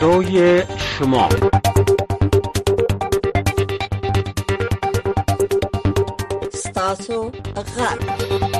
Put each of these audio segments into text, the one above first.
صدای شما. ستاسو غږ.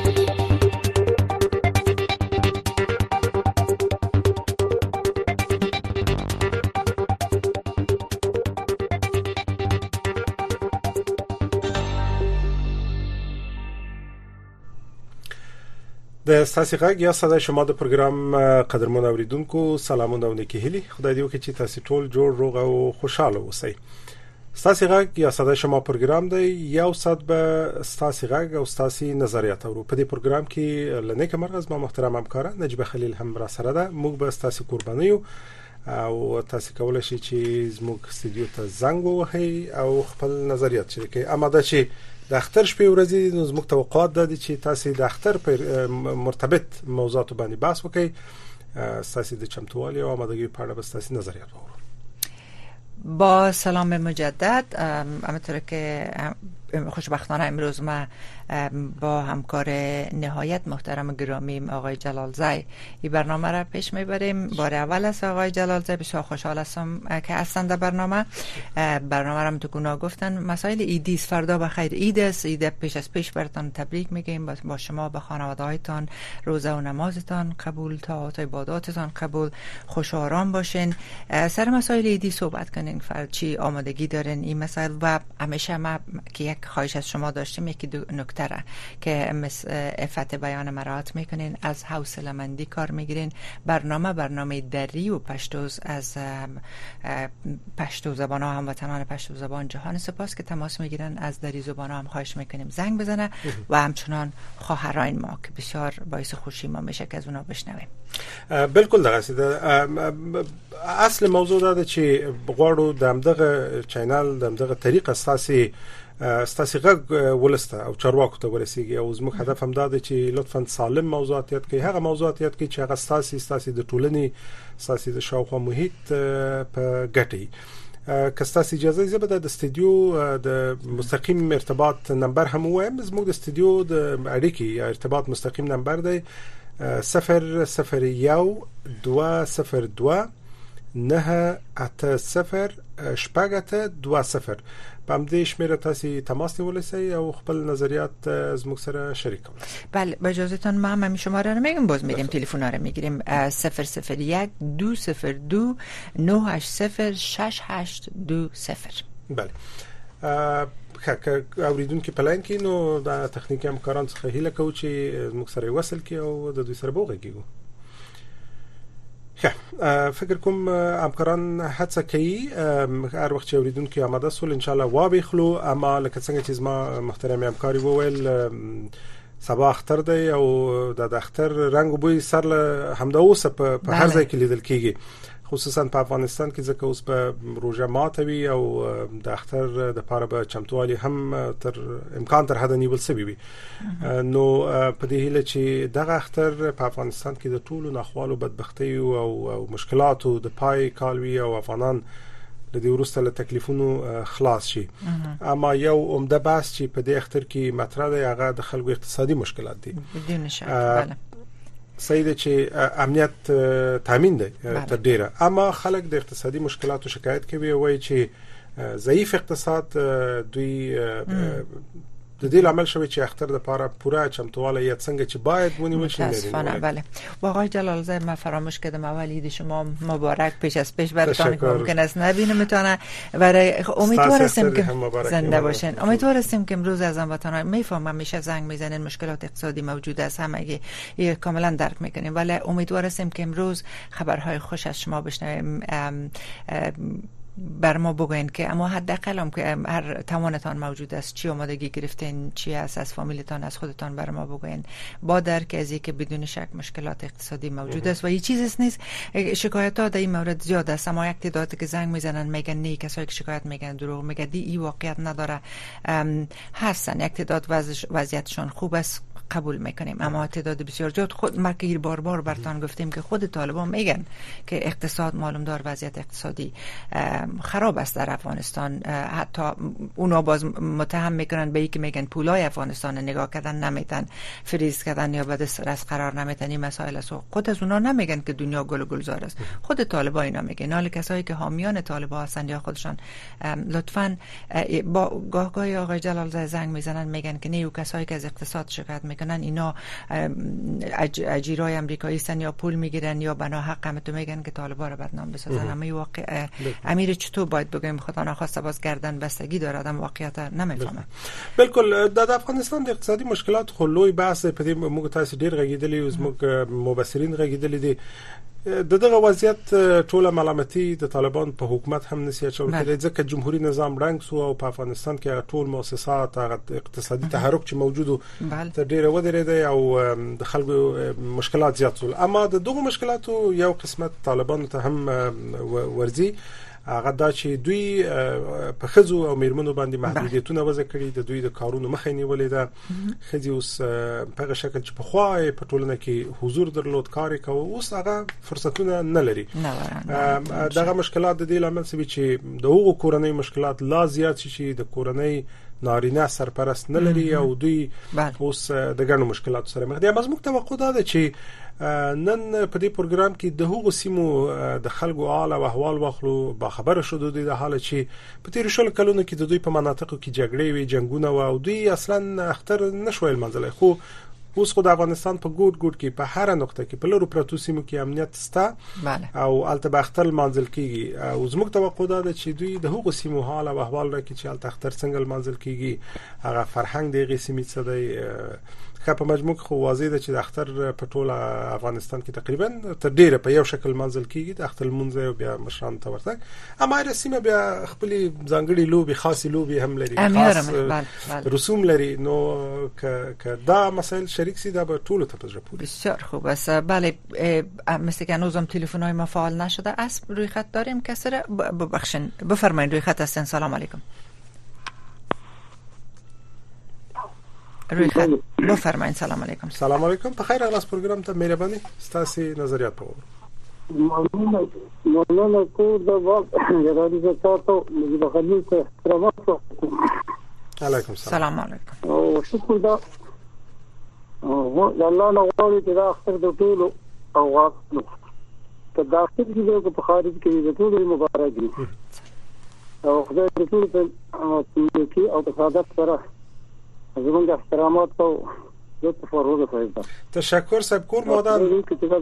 د ستاسو غږ یا صدای شما د پروګرام قدرمن اوریدونکو سلامونه او نیکی هیلي. خدای دې وکړي چې تاسو ټول جوړ روغ او خوشاله اوسئ. ستاسو غږ یا صدای شما پروګرام دی یو ساعت به ستاسو غږ او ستاسو نظریات اورو. په دې پروګرام کې لنیک مرغز ما محترم همکار نجیب خلیل هم را سره ده. موږ به ستاسو قربانیو او تاسو کولای شئ چې زموږ استودیو ته زنګ ووهئ او خپل نظریات شریکئ. اماده چې د اختر شپې ورځې نو زموږ توقعات ده چې تاسو د اختر پر مرتبط موضوعات باندې بحث وکړئ. تاسو د چمتووالي او آمادگی په اړه به تاسو نظریات واورو. با سلام مجدد. همونطور که خوشبختانه امروز ما با همکار نهایت محترم گرامی آقای جلالزی این برنامه را پیش میبریم. بار اول است آقای جلالزی، بسیار خوشحال هستم که هستند در برنامه را تو گناه گفتن. مسائل ایدی است، فردا بخیر عید است. عید پیش از پیش براتون تبریک میگیم. با شما به خانواده هایتان روزه و نمازتان قبول، طاعات و عباداتتان قبول، خوش و آرام باشین. سر مسائل ایدی صحبت کنین، چی آمادگی دارین این مسائل. و همیشه ما که یک خواهش از شما داشتیم یکی دو نکته را که عفت بیان مراعات میکنین، از حوصله مندی کار میگیرین. برنامه دری و پشتوز از پشتو زبان ها، هموطنان پشتو زبان جهان سپاس که تماس میگیرن. از دری زبان ها هم خواهش میکنیم زنگ بزنه و همچنان خواهران ما که بسیار باعث خوشی ما میشه که از اونا بشنویم. بالکل دغه اصل موضوع ده چې غواړو د همدغه چینل د همدغه طریقه ستاسو غږ ولسته او چارواکو ته ورسیږي. او زموږ هدف هم دا دی چې لطفاً سالم موضوعات یاد کړئ، هغه موضوعات یاد کړئ چې هغه ستاسو د ټولنې، ستاسو د شاوخوا محیط په ګټي. که ستاسو اجازه زه به د استودیو د مستقیم ارتباط نمبر هم وایم. زموږ د استودیو د اړیکې یا ارتباط مستقیم نمبر دی 001-202-980-820. په همدې شمیره تاسو تماس نیولی شئ او خپل نظریات زموږ سره شریک کړئ. بله، با اجازهتون ما هم شماره رو میگم، باز میگم تلفن رو میگیریم 001-202-980-6820. بله. که اوریدونکو په لاین کې نو د تخنیکی همکاران څخه هیله کوو چې موږ سره وصل کړي او د دوی سره وغږیږو. فکر کوم همکاران هڅه کوي هر وخت چې اوریدونکو آماده سول ان شاء الله وابخلو. اما لکه څنګه چې ما محترم همکاري وویل سبا اختر دی او د اختر رنگ و بوی سر همدا اوس په هر ځای کې لیدل کیږي، خصوصا په افغانستان کې ځکه اوس په روزه ماتوي او د اختر د پاره به چمتوالي هم تر امکان تر حد نیول سوي وي. نو په دې هیله چې دغه اختر په افغانستان کې د ټولو ناخوالو بدبختی او مشکلاتو د پای کالوي او افغانان د دې ورسته له تکلیفونو خلاص شي. اما یو عمده بحث چې په دې اختر کې مطرح دی هغه د خلکو اقتصادي مشکلات دي. بدون شک. بله. صحیح چې امنیت تامین دی تر ډیره، اما خلک د اقتصادي مشکلاتو شکایت کوي او وایي چې ضعیف اقتصاد دوی د دې عمل شوی چې اختر د لپاره پوره چمتواله یا څنګه چې باید ونیول شي. بله. و آقای جلالزی ما فراموش کردم اول عید شما مبارک پیش از پیش براتون که ممکن است نبینمتونه. برای امیدوار هستیم که زنده باشین. امیدوار هستیم که امروز از هموطنان میفهمم میشه زنگ میزنن مشکلات اقتصادی موجود است، همگی کاملا درک میکنیم، ولی امیدوار هستیم که امروز خبرهای خوش از شما بشنویم. بر ما بگوین که اما حداقل هم که هر توانتان موجود است، چی آمادگی گرفتین، چی است از فامیلتان، از خودتان بر ما بگوین. با درک از اینکه بدون شک مشکلات اقتصادی موجود است و این چیزی نیست. شکایت‌ها در این مورد زیاد است، اما یک تعدادی که زنگ میزنن میگن نه، کسایی که شکایت میگن دروغ میگن، این واقعیت نداره. هستن یک تعداد وضعیتشون خوب است، قبول میکنیم، اما تعداد بسیار زیاد خود ما که بار برتان گفتیم که خود طالبان میگن که اقتصاد معلوم دار وضعیت اقتصادی خراب است در افغانستان. حتی اونا باز متهم میکنن به اینکه میگن پولای افغانستان نگاه کردن نمیتن، فریز کردن یا به دسترس قرار نمیتن. این مسائل است. خود از اونا نمیگن که دنیا گل و گلزار است، خود طالبان اینا میگن. حالا کسایی که حامیان طالبان هستند یا خودشان لطفاً با گاهی آقای جلال زنگ میزنن میگن که نه، کسایی که از اقتصاد شکایت میکنن اینا اجیرای امریکایی هستن یا پول میگیرن یا بنا حق هم تو میگن که طالبان رو بدنام بسازن. اما این واقع امیر چطور باید بگیم خدا نخواسته باز گردن بستگی داره، آدم واقعیت نمیفهمه. بالکل د افغانستان د اقتصادي مشکلات خو لوی بحث په دې موږ تاسو ډیر غږیدلی او موږ مبصرین غږیدلی دي. دغه وضعیت ټوله ملامتي د طالبان په حکومت هم نسی اچول کېږي ځکه جمهوریت نظام رنګ سو او په افغانستان کې ټول مؤسسات اقتصادي تحرک چې موجود تر ډیره ودرېده او د خلکو مشکلات زیات شول. اما د دغه مشکلاتو یو قسمت طالبان ته هم ورزي هغه دا چې دوی په خزو او میرمنو باندې محدودیتونه وضع کړي، د دوی د کارونو مخه نیولې ده. خزي اوس په هغه شکل چې په خوای په ټولنه کې حضور درلود کار کوي، اوس هغه فرصتونه نه لري. دغه مشکلات د دې لامل سوي چې د هغو کورنۍ مشکلات لا زیات شي، د کورنۍ نارینه سرپرست نه لري او دوی اوس د ګڼو مشکلاتو سره مخ دي. مزموږ توقع ده چې نن په دې پروګرام کې د هغو سیمو د خلکو حال او احوال واخلو، با خبره شو د حال چې په تیر شل کلونو کې د دوی په مناطقو کې جګړې وي، جنگونه او دوی اصلا اختر نشویل منځلای. خو اوس خو د افغانستان په ګوټ ګوټ کې په هر نقطه کې په لورو پروتو سیمو کې امنیت سته او الته باختر منځل کیږي. او زموږ توقع ده چې دوی د هغو سیمو حال او احوال راکړي چې الته اختر څنګه منځل کیږي، هغه فرهنګ دغه سیمې څه دی. په مجموع خو واضح ده چې د اختر په ټول افغانستان کې تقریبا تر ډیره په یو شکل منځل کیږي، د اختر منځ او بیا مشران ته ورته. اما رسمه بیا خپل ځانګړي لوبي خاصه لوبي هم لري، خاص رسوم لري. نو که دا مسائل شریک سي دا به ټول ته پزره پوری. بسیار خوب است. بله مثل که هنوزم تلفن‌های ما فعال نشده است. روی خط داریم کسی را ببخشید بفرمایید. روی خط هستین. سلام علیکم. روی خط بفرمایید. سلام علیکم. سلام علیکم. په خیر اغلاس پروګرام ته مهرباني ستاسو نظریات په مولانا کو د وخت جرادي تاسو د خلیل ته احترام. علیکم سلام علیکم. او شکر دا الله نو غواړي چې دا اختر د ټولو او واقعو ته داخل کیږي په خارج کې د ټولو مبارک وي او خدای دې ټول ته او په سعادت سره زمونږ احترامات او لطف ورغله فایده. تشکر سبکور مادر.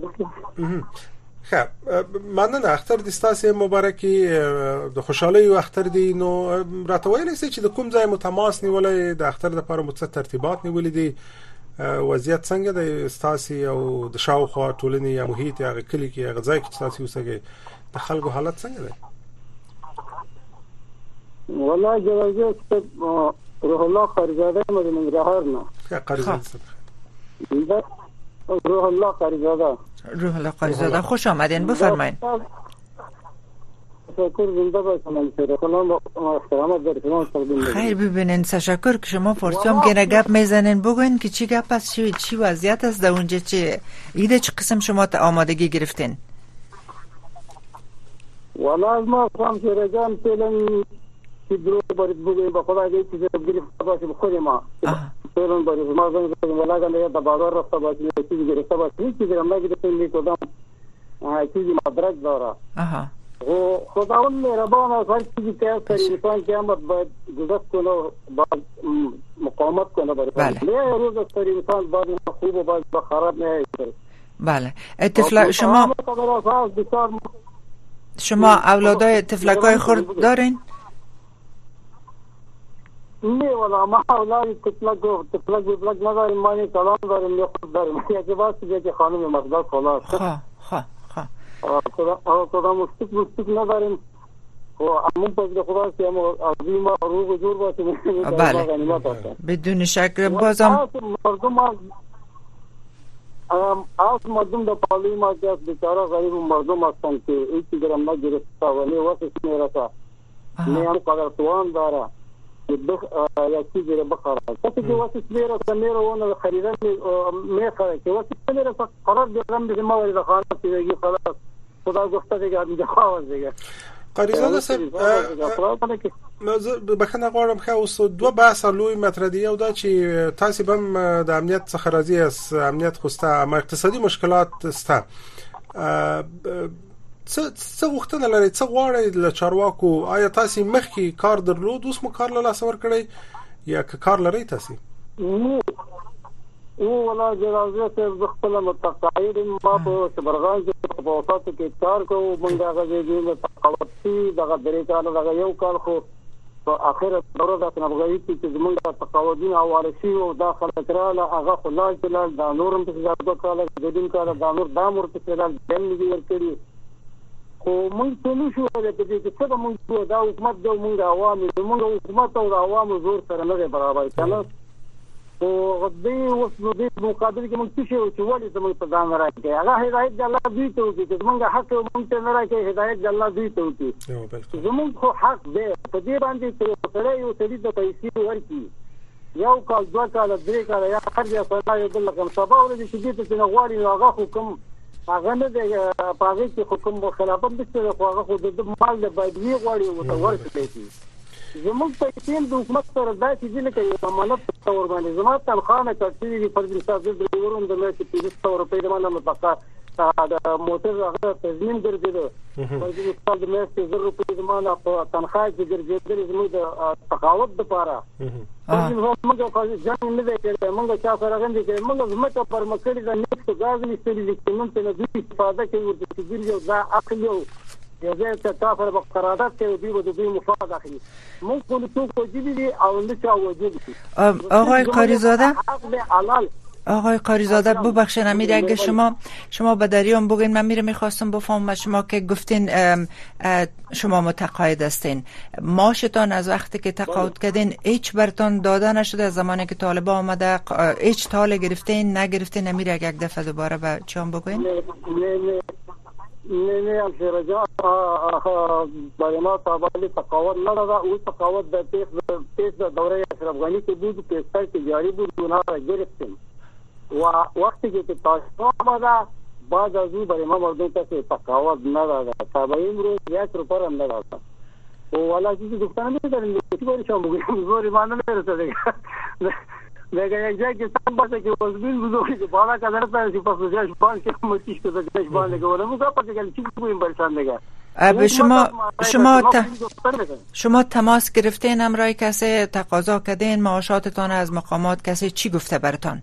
خب مننه. اختر د ستاسو مبارکي د خوشحالي او اختر دی. نو راته ویل چې د کوم ځای متماس نیولې د اختر لپاره متصل ترتیبات نیولې دي، وضعیت څنګه د ستاسو او د شاوخوا ټولنې یا محیط یا کلی کې هغه ځای کې تاسو اوسئ د خلکو حالت څنګه دی؟ والله جوازه روح الله قریزاده مده ننګرهار نه. قریزاده روح الله قریزاده. روح الله قریزاده خوش آمدین. بفرمایید. تشکر. زنده باشید. سلام و احترامات در شما تقدیم می‌کنم. خیر ببینین. تشکر که شما فارسی هم گنه گپ میزنین. بگوین که چی گپ است، چی وضعیت است در اونجا، چه ایده چه قسم شما آمادگی گرفتین؟ والله ما فهم که رجام فعلا درو برید بگویم با خدا اگه چیزی گرفته باشه بخوری ما فعلا برید ما زنگ ولا گنده دا بازار رفته باشه چیزی گرفته باشه هیچ چیزی هم نگرفته میکردم چیزی مدرک داره. خداوند مهربان است. هر چیزی که از انسان قیامت باید گذشت کنه و باید مقاومت کنه برای نه روز از انسان باید خوب و باید خراب نه. بله. شما اولادای تفلکای خرد دارین؟ نه والله ما اولاد تفلک نداریم. ما کلام داریم یا خود داریم. یکی واسه که خانم مقدار خلاص خدا مستق نداریم و امون پس خدا که عظیم و روح و جور باشه. بله بدون شک. بازم مردم از مردم در پالی ما که بیچاره غریب مردم هستن که هیچی درم نگرفته ولی واسه میرسه نه هم قدر توان داره یا چیزی رو بخرم کسی که واسه میره میره اون خریدن میخره که واسه میره قرار دارم به ما وارد خانه دیگه خلاص خدا گفته دیگه اینجا خواهد دیگه قریزاده صاحب بخنه غواړم که اوس دوه بحث لوی مطرح دي یو دا چې تاسو هم د امنیت څخه راضي یاست امنیت خو ستا اما اقتصادي مشکلات ستا څه غوښتنه لري څه غواړئ له چارواکو آیا تاسو مخکې کار درلود اوس مو کار له لاسه ورکړی یا که کار لرئ تاسو ولا جنازه ته خپل متقاعد ما په صبرغان کې په اوساتو کې کار کوم موږ هغه دې تقاعدي دغه درې کال دغه یو کال خو په اخر دوره د نبغوي چې موږ تقاعدي حواله شي او داخله کراله هغه خلاص کړل دا نورم په ځای کال د دین کال د نور د امر په ځای دل دی ورکړي خو موږ ټول شو د دې چې څه موږ دا حکومت د موږ عوامو موږ حکومت او عوامو زور سره نه برابر کړل او دې اوس نو دې مقابل کې موږ څه شو چې ولې زموږ په ځان راځي هغه هدایت د الله دی ته چې موږ حق موږ ته نه راځي هدایت د الله دی ته زموږ خو حق دی په دې باندې چې سره یو سړي د پیسې ورکړي یو کال دوه کال درې کال یا خرج په یو بل کوم سبا ورته چې دې ته نه غواړي هغه حکم هغه نه دی پاغي چې حکم خلافت دې خو هغه خو د مال د بدوی غواړي او ته ورکړي زموږ پیسې د حکومت سره داسې دي لکه یو امانت په تور باندې زما تنخواه نه کټې دي پر دې حساب د ډرایورونو د میاشتې 500 روپۍ د مانه متقا د موټر هغه تضمین ګرځېده پر دې حساب د میاشتې 1000 روپۍ د مانه په تنخواه کې ګرځېدل زموږ د تقاعد لپاره موږ په ځان نه دی کړی موږ چا سره غندې کړی موږ زموږ پر مکړې د نفت غاز نشته لیکن موږ نه دوی استفاده کوي ورته چې یو دا عقل یو یزه ته تاسو په قرارداد کې دی د دوی مفاد اخلي مونږ کوم څه کوجی دي او نه چا وجود آقای قاریزاده ببخشید امیر اگه شما به دریام بگین من میخواستم بفهمم شما که گفتین شما متقاعد هستین معاشتان از وقتی که تقاعد کردین هیچ برتون داده نشده از زمانی که طالبا آمده هیچ طالب گرفتین نگرفتین امیر اگه یک دفعه دوباره به چون بگین نه امشیره جان برای ما تابعی تقاعد نداده او تقاعد در پیش دوره اشرف غنی که بود پیشتر که جاری بود اونها را گرفتیم و وقتی که طالبان آمده بعد از او برای ما مردم کسی تقاعد نداده تابعی امروز 1 روپیه هم نداده و والا چیزی گفتن نمیداریم چی باید شما بگویم زوری ما نمیرسه دیگه دیگه یک جایی که سم باشه که وزبین بزرگی که بالا کدر پایشی پس وزیش بان که مرتیش که زگرش بان لگه ولی موقع پس که چی بگویم برشان دیگه شما تماس گرفتین امرای کسی تقاضا کردین معاشاتتان از مقامات کسی چی گفته برتان؟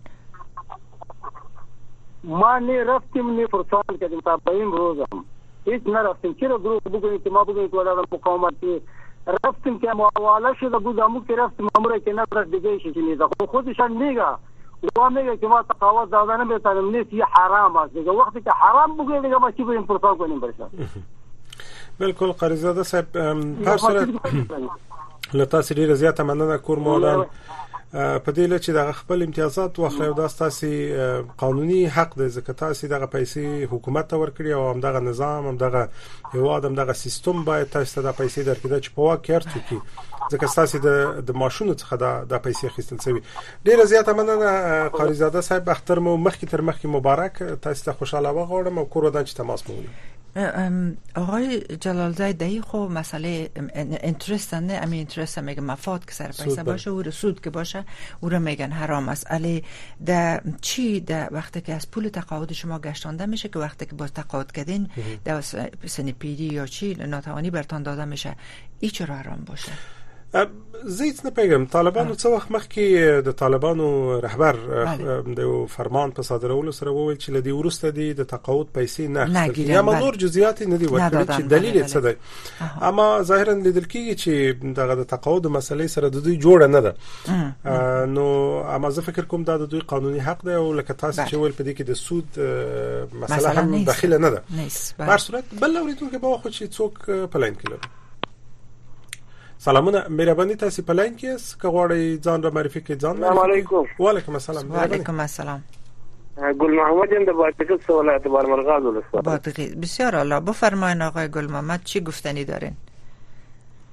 ما نه رفتیم نه پرسان کردیم تا به این روزم هیچ نرفتیم چرا گروه بگوییم که ما بگوییم که ولی مقامات رفتیم که مواله شده بود امو که رفتیم امروی که نبرد دیگه ایشی نیده خودشان میگه و میگه که ما تقاوت داده نمیتانیم نیست یه حرام است دیگه وقتی که حرام بگویه دیگه ما چی بریم پرسان کنیم برشان بالکل قریزاده صاحب پرسره لتاسی ډیره زیاته مننه کور مولان په دې لچې د خپل امتیازات واخلي او د تاسو قانوني حق د ځکه تاسو دغه پیسې حکومت ته ورکړي او همدغه نظام همدغه هواد همدغه سیستم باید تاسو ته د پیسې درکړي چې په واقعیت کې ځکه تاسو د ماشونو څخه د پیسې اخیستل شوی ډیره زیاته مننه قاریزاده صاحب اختر مو مخکې تر مخکې مبارک تاسو ته خوشاله وغواړم او کور ودان چې تماس مو آقای جلالزاده دایی خو مسئله اینترست نه امی اینترست میگه مفاد که سر پیسه باشه و سود که باشه او رو میگن حرام است علی ده چی ده وقتی که از پول تقاعد شما گشتانده میشه که وقتی که باز تقاعد کردین ده سن پیری یا چی ناتوانی برتان داده میشه ای چرا حرام باشه زیت نه پیغام طالبانو څو وخت مخکې د طالبانو رهبر د فرمان په صادرولو سره وویل چې لدی ورسته دي د تقاعد پیسې نه اخلي یا منور جزئیات نه دی ورکړي چې دلیل څه دی اما ظاهرا لیدل کیږي چې دغه د تقاعد مسلې سره د دوی جوړه نه ده نو اما زه فکر کوم دا د دوی قانوني حق دی او لکه تاسو چې ویل په دې کې د سود مسله هم داخله نه ده په هر صورت بل اوریدونکو به خو چې څوک پلاین کړي سلامونه مهرباني تاسو په لاین کې اس کغوړی ځان را معرفي کې ځان السلام علیکم وعلیکم السلام وعلیکم السلام گل محمد اند بادغیس ولایت بارمرغاز ولسوالۍ بادغیس بسیار عالی بفرمایید آقای گل محمد چی گفتنی دارین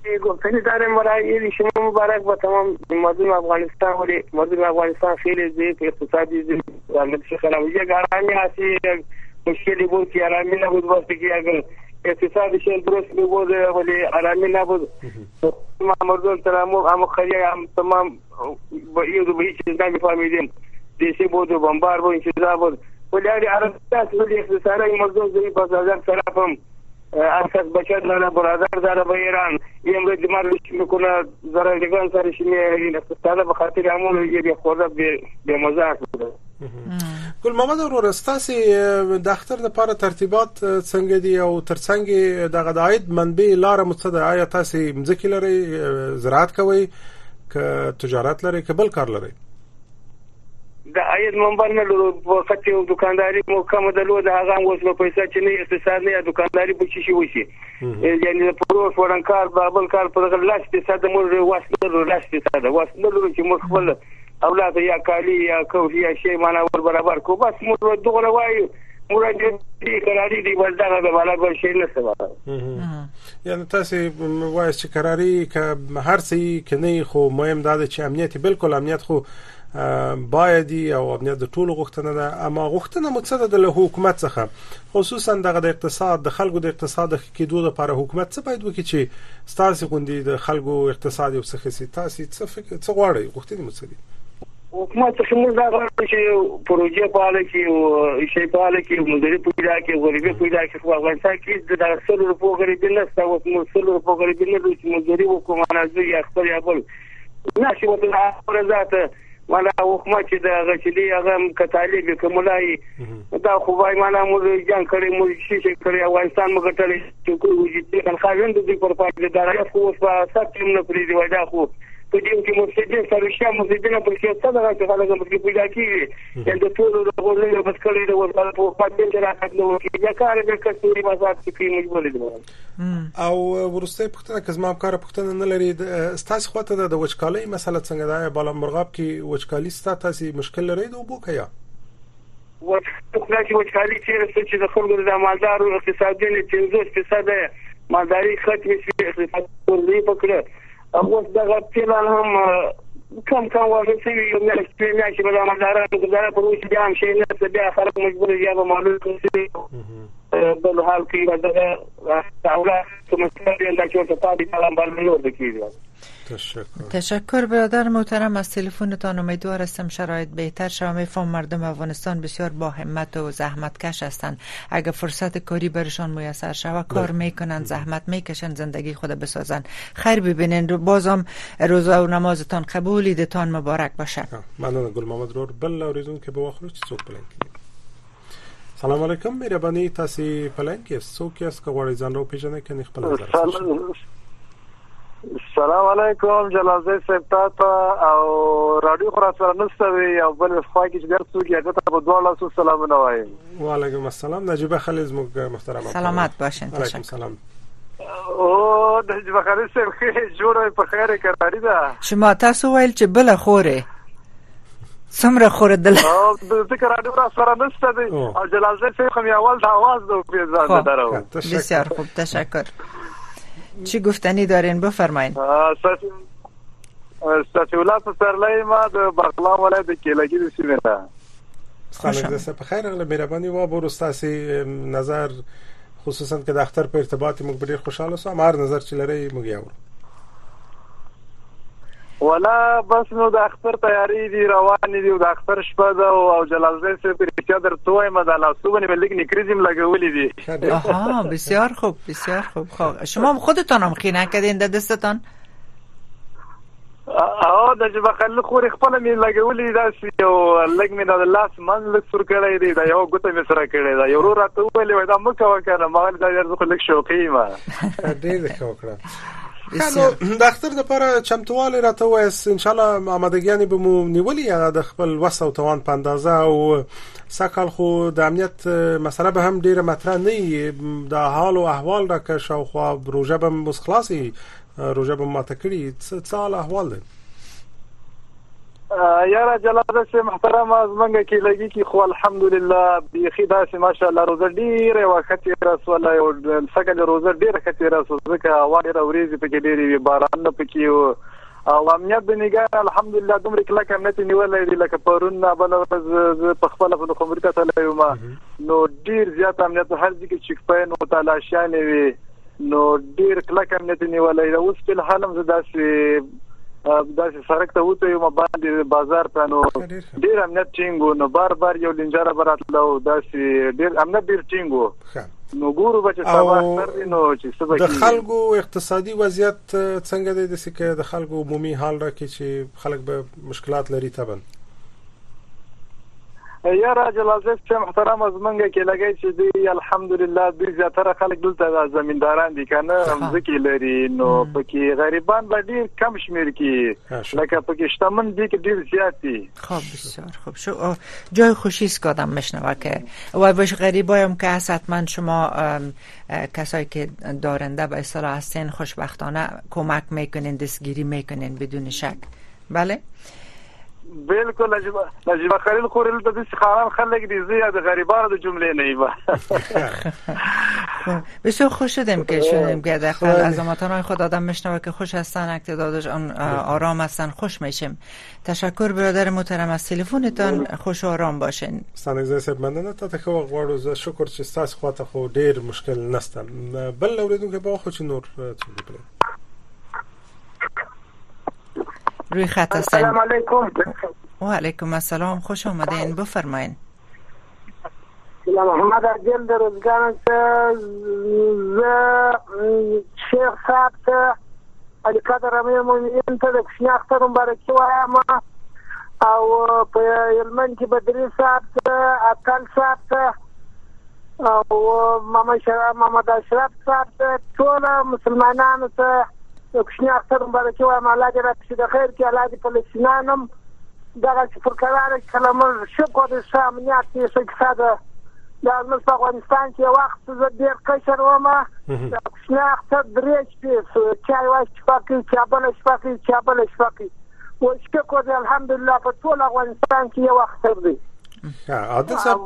گفتنی دارم برای شما مبارک با تمام مردم افغانستان ولی مردم افغانستان خیلی ضعیف اقتصادی ضعیف و خرابی یک آرامی هستی مشکلی بود که آرامی نبود وقتی که اگر اقتصادشون درست بود ولی آرامی نبود مردم تمام خریه هم تمام با هیچ چیز نمیفهمیدیم دیشی بود و بمبار بود این چیزا بود ولی عربی هست ولی اقتصادی مردم ضعیف از هزار طرف هم اساس بچت داره برادر داره با ایران این رو دمارش میکنه زرگان سرش این اقتصاد به خاطر همون یه خورده به مزاح بوده. ګل محمد ورور ستاسو د اختر لپاره ترتیبات څنګه دي او ترڅنګ دغه د عاید منبع لاره متصده آیا تاسو مځکې لري زراعت کوي که تجارت لري که بل کار لري د عاید منبع نه لرو وخت یو دکانداري مو کوم د لو د هغه اوس په پیسې چې نه اقتصاد نه دکانداري په شي وشي یعنی د پرو فورنکار بابل کار په غلاس اقتصاد مو واسطه لاس اقتصاد واسطه لرو چې مو خپل اولاد یا کالی یا کوفی یا شی معنا ور برابر کو بس مو دغه وای مراد دې قراری دی ولدغه به بالا بل شي نه سبا یعنی تاسو وایي چې قراری که هر څه کني خو مهم ده چې امنیت بالکل امنیت خو باید او امنیت د ټولو غوښتنه ده اما غوښتنه متصده د حکومت څخه خصوصا د اقتصاد د خلکو د اقتصاد د کېدو لپاره حکومت څه باید وکړي چې تاسو غوندي د خلکو اقتصاد او څه تاسو څه غواړئ غوښتنه متصده حکومت څخه موږ دا غواړو چې پروژې فعال کړي او شی فعال کړي مدیریت پیدا کړي غریبي پیدا کړي خو افغانستان کې د 100 روپو غریبي نه ستاسو مو 100 روپو غریبي نه چې مدیریت حکومت نه یا خپل یا بل نشي وته ذات مالا حکومت چې د غچلي هغه کتالي کوملای دا خو وای مالا موږ جان کړی موږ شي کړی افغانستان موږ ټلې چې کوی چې خاوند د دې پر پاتې دارای خو په ساتم نه پری دی وای دا خو په دې کې مسجد سره شامو د دې نه پر څه څه دا چې خلک موږ پیدا کیږي ان د ټولو د غوړلو په کلی د ورته په پاتې چې راځنو کې یا کار به کړی مزات کې مجبور دي او ورسته پختنه که زما کار پختنه نه لري ستاسو خواته د وچکالۍ مسله څنګه ده بالا مرغاب کې وچکالي ستاسو مشکل لري د وبو کیا وچکالي چې د خلکو د مالدارو اقتصادي نه 50% مالداري ختمه شي اقتصاد ورلي پکړه اوس دغه پلان هم کم واژه شي یو نه چې په مالدارانو گزاره پروسه بیا هم شي نه بیا خلک مجبور یا به معلومات کوي بل حال کې دغه اولاد کوم څه د چورته پاتې کلام باندې کیږي. تشکر برادر محترم از تلفنتان. امیدوار هستم شرایط بهتر شود. میفهم مردم افغانستان بسیار با همت و زحمتکش هستند. اگر فرصت کاری برشان میسر شود کار میکنن، زحمت میکشن، زندگی خود بسازن. خیر ببینین. بازم روزه و نمازتان قبول، عیدتان مبارک باشه. ممنون گل محمد رور. بل اوریدون که به واخرو چی څوک پلنکی. سلام علیکم. مهربانی تاسو پلنکی څوک یاست که غواړئ ځان راوپېژنئ کني خپل نظر. السلام علیکم جلالزی صاحب ته او رادیو خراسان نستوي او بل خو کې ډېر څوک یې ته په دوه لاسو سلام نه وایم. وعلیکم السلام. نجیب خلیل محترم سلامت باشین. علیکم سلام. او نجیب خلیل صاحب خیر جوړه په خیر قراری ده. شما تاسو ویل چې بل خوره سمره خوره دل او د ذکر رادیو خراسان نستوي او جلالزی صاحب خو اول د आवाज دو پیژان درو. بسیار خوب تشکر. چی گفتنی دارین بفرمایید. استفولات سرلای ما د بغلان ولایت د کیلګي د سیمه ده. خالد زه په خیر غل مهرباني و برستاسي نظر خصوصا که د اختر په ارتباط موږ ډیر خوشاله سو. هر نظر چې لري موږ یو ولا بس نو د اختر تیاری دی روان دي او د اختر شپه ده او جلالزی سه پرچا در توای مدالا صبح ملک نکریزم لګولې دي. آها بسیار خوب بسیار خوب. شما خودتان هم خینه کردین د دستتان؟ د جبخل خور خپل می لګولې دا یو لګ می د لاس من لک سر کړی دی دا یو ګوته می سره کړی دا یو راته ویلې دا مکه وکړه ما دا درځو لک شوقي ما ډېر ښه وکړه. د اختر لپاره چمتووالی راته وایست ان شاء الله آمادګیانې به مو نیولې د خپل وس او توان په اندازه او سکل خو د امنیت مسله به هم ډیره مطرح نه د حال او احوال را که شاوخوا روژه به خلاصي روژه به ماته کړي څه حال احوال دی؟ یاره جلاله سي محترم از منګه کې لګي کې خو الحمدلله بيخي داسې ماشاءالله روزه ډیره وخت رسول او څنګه روزه ډیره خت رسول ځکه هوا ډیره وريزي پکې ډیره باران نه پکې او امنیت د نگاه الحمدلله دومره کله امنیت نیولې دي لکه پرون بل ورځ په خپل په خبرې ته لایو نو ډیر زیات امنیت هر ځکه چې په نو تلاشانه وي نو ډیر کله امنیت نیولې اوس په حال هم داسې سړک ته وته یو باندې بازار ته نو ډیر امنیت ټینګو نو بار یو لنجاره براتلو داسې ډیر امنیت ډیر ټینګو نو ګورو بچ سبا تر نو چې سبا د خلکو اقتصادي وضعیت څنګه دی د سکه د خلکو عمومي حال را کې چې خلک به مشکلات لري تبن یا راجل عزیز چې محترم از منګه کې لګی چې دی الحمدلله دوی زیاتره خلک دلته زمینداران دي کنه ځکه لري نو پکې غریبان به ډیر کم شمیر کې لکه پکې شتمن دي کې ډیر زیات دي خب بسیار خوب شو جای خوشی است که آدم میشنوه که و باش غریبایم که حتما شما کسایی که دارنده به اصطلاح هستین خوشبختانه کمک میکنین دستگیری میکنین بدون شک بله بالکل نجیب خلیل خورل د دې خاران خلک دي زیات غریبانو د جملې نه بسیار خوش شدیم که داخل از امتانای خود آدم میشنوه که خوش هستن اقتدارش آرام هستن خوش میشیم تشکر برادر محترم از تلفنتان خوش و آرام باشین ستانه صاحب مننه ته خو غواړو زه شکر چې تاسو خواته خو ډیر مشکل نشته بل اوریدونکو به خو چې نور روی خط هستین. السلام علیکم. و علیکم السلام خوش آمدین بفرمایین. سلام محمد عادل در روزگان شیخ صاحب ته علی قدر امیر مومنین ته د کوچني اختر مبارکي وایم او په هلمند کې بدري صاحب ته اتل صاحب ته او محمد اشرف صاحب ته ټول مسلمانانو ته کوچني اختر مبارکي وایم الله دې راپسې د خیر کې الله دې فلسطینیان دغه چې پر قرار کلمه شکر د امنیت یې اقتصاد د په افغانستان کې وخت زه ډېر کشر وم د کوچني اختر درې شپې چای واشپاکي چابل شپاکي چابل شپاکي و شکر دې الحمدلله په ټول افغانستان کې یو اختر دی عادل صاحب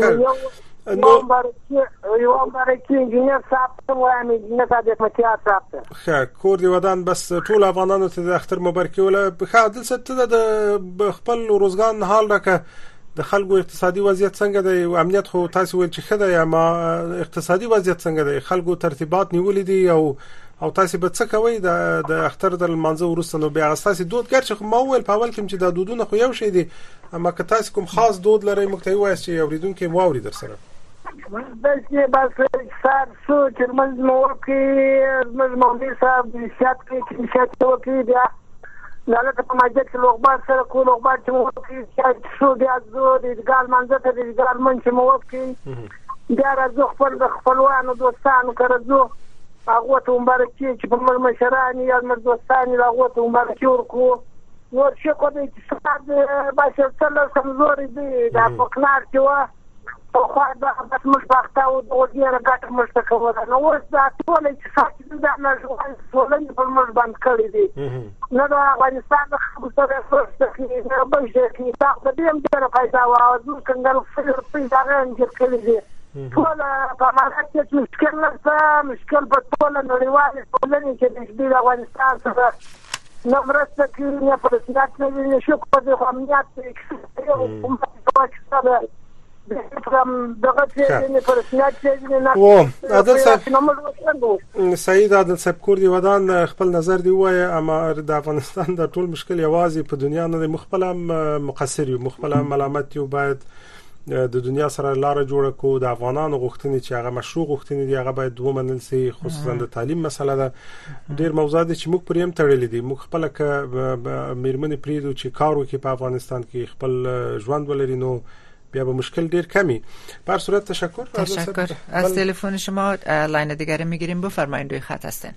یو مبارکي انجینر صاحب ته وایم انجینر صاحب متیا صاحب ته کور دی ودان بس ټول افغانانو ته د اختر مبارکي ولا عادل صاحب ته د خپل روزګان حال راکه د خلکو اقتصادي وضعیت څنګه دی او امنیت خو تاسو ول چې خدای یا ما اقتصادي وضعیت څنګه دی خلکو ترتیبات نیولې دي او تاسو به څه کوي د اختر د منځو وروسته نو بیا تاسو دود ګرځي ما ول په اول کې چې د دودونه خو یو شی دي اما که تاسو کوم خاص دود لري مکتوي وایي چې اوریدونکو واوري در سره بس سار شو چې موږ نو کې موږ صاحب د شات کې شات وکړي بیا نه ته په ماجد کې لوغبار سره کو لوغبار چې مو کې شو بیا زو د ګال منځ ته د ګال من چې مو کې بیا راځو خپلوانو دوستانو کرځو هغه ته مبارکي چې په مر مشرانی یا مر دوستانی هغه ته مبارکي ورکو نو چې کو دې چې ستاسو باشه تل سمزوري دي دا پکنار چې وا او خو دا بس مشبخته او د ډیره ګټه مشتکوه نو اوس دا ټول چې ساتي دا نه ټولنې په مر باندې کړی دي نو دا افغانستان د خلکو سره فرصت کې نه بشه کې دا د دې هم ډیره فائدہ او د څنګه فکر پیدا غوښتل کړی دي ټول په ماده کې مشکل نه مشکل په ټول نړیوال ټولنې کې د افغانستان سره نمرسته کې نه پر سیاست نه شو په دې امنیت کې یو کومه دغه چې پر سیاست نه و عادل صاحب سعید عادل صاحب کور دی ودان خپل نظر دی وای اما د افغانستان د ټول مشکل یوازې په دنیا نه مخبل مقصر یو مخبل ملامت یو باید د دنیا سره لار جوړه کو د افغانانو غوښتنې چې هغه مشروع غوښتنې دي هغه باید ومنل شي خصوصا د تعلیم مسله ده ډیر موضوعات چې موږ پریم تړلې دي موږ خپل ک میرمنې پریدو چې کار وکړي په افغانستان کې خپل ژوند ولري نو بیا به مشکل دیر کمی بر صورت تشکر از تلفن شما لاین دیگری میگیریم بفرمایید روی خط هستین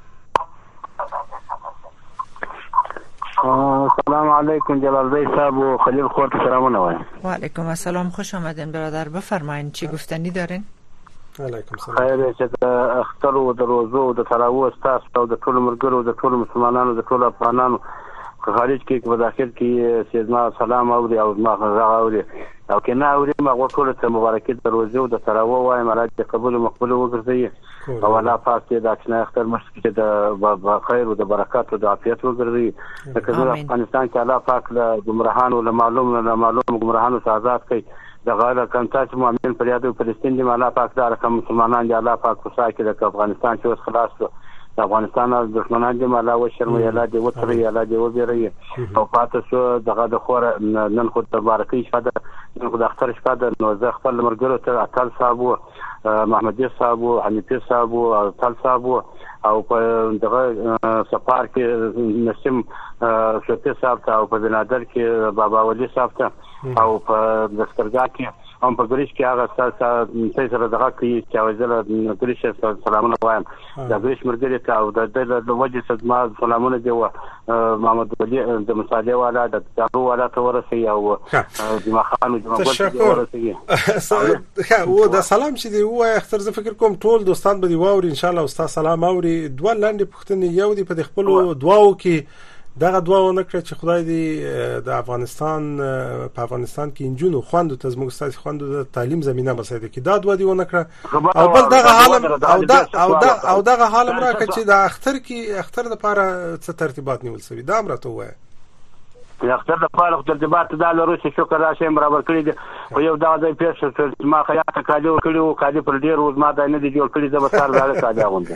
سلام علیکم جلال بی صاحب و خلیل خورت سلامونه وایم و علیکم السلام خوش آمدین برادر بفرمایید چی گفتنی دارین علیکم السلام خیر چې د اختر او د روزو او د تراویح تاسو او د ټول مرګرو د ټول مسلمانانو د ټول افغانانو خارج کې په داخل کې سیدنا سلام او ما غاوري او کنه اوري ما ټول ته مبارکي دروځي او د تراو وای مراد قبول مقبول وګرځي او الله پاک دې د اچنه اختر مشکې د خیر او د برکات او د عافیت وګرځي د افغانستان کې الله پاک له گمراهانو له معلوم گمراهانو آزاد کړي د غاړه کنټاج مؤمن پر یادو فلسطین دی الله پاک دا رقم مسلمانان دی الله پاک وساکي د افغانستان چې اوس خلاص شو د افغانستان د دښمنان دی الله وشرمي الله دی وتري الله دی وبري او پاتې شو دغه د خور نن خو تبارکي شاده نن خو د اختر شاده نو زه خپل مرګرو ته اتل صاحب محمدي صاحب حنیفي صاحب او اتل صاحب او په دغه سفار کې نسیم شفیع صاحب ته او په بنادر کې بابا ولی صاحب ته او په دسترګاه کې هم په ګریش کې هغه سره دغه کې چې وزله ګریش سلامونه وایم د ګریش مرګري ته او د وجه صدما سلامونه دی محمد ولی د مصالح والا د دارو والا ته ورسي او د مخانو د مغول ورسي او د سلام چې دی وای اختر زه فکر کوم ټول دوستان به دی واوري ان شاء الله استاد سلام اوري دوه لاندې پښتنې یو دی په خپل دعاو کې دغه دعا ونکړه چې خدای دې د افغانستان په افغانستان کې انجونو خوندو ته زموږ ستاسو خوندو د تعلیم زمينه مساعده کې دا دعا دی ونکړه او بل دغه حالم او دغه حالم راکړه چې د اختر لپاره څه ترتیبات نیول شوی دا امرته وای د اختر لپاره ترتیبات د روسي شکر راشي برابر کړی دي خو یو دا ځای پیښ ما خیاطه کاجو کړو کاجو پر ډیر روز ما دا نه دی جوړ کړی زما سار دا کاجو غونډه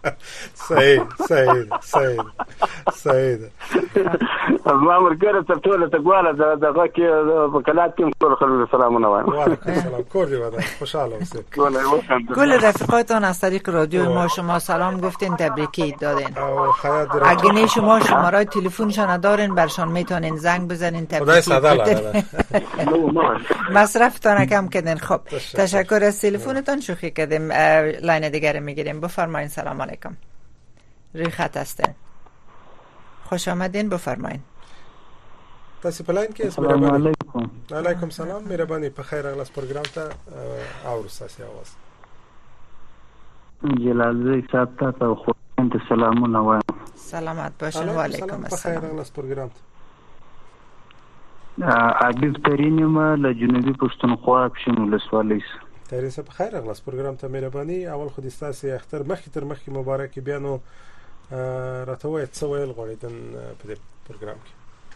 صحیح ما مرګره ته ټول ته ګواله دغه کې په کلات کې ټول خلک سلامونه وایم وعلیکم السلام کوردی ودا خوشحال اوسید کل رفیقاتان از طریق رادیو ما شما سلام گفتین تبریکی دادین اگه شما شماره تلفنشان ندارین برشان میتونین زنگ بزنین تبریکی مصرفتان کم کردین. خب تشکر از تلفنتان شوخی کردیم. لاین دیگر میگیریم. بفرمایین. سلام علیکم. روی خط هستین. خوش آمدین. بفرمایین. تاسو په لاین کې السلام علیکم. علیکم سلام. مهرباني په خیر اغلاس پروګرام ته او تاسو आवाज جلال صاحب ته خو ته سلامونه وایم. سلامت باشین. و علیکم السلام. په خیر اغلاس پروګرام ته عبد کریم له جنوبي پښتونخوا پښینو لسوالیس. تاسو په خیر اغلاس پروګرام ته مهرباني. اول خو د تاسو اختر مخکې تر مخکې مبارک بیانو راتوي څه ویل غوړیدن په دې پروګرام کې.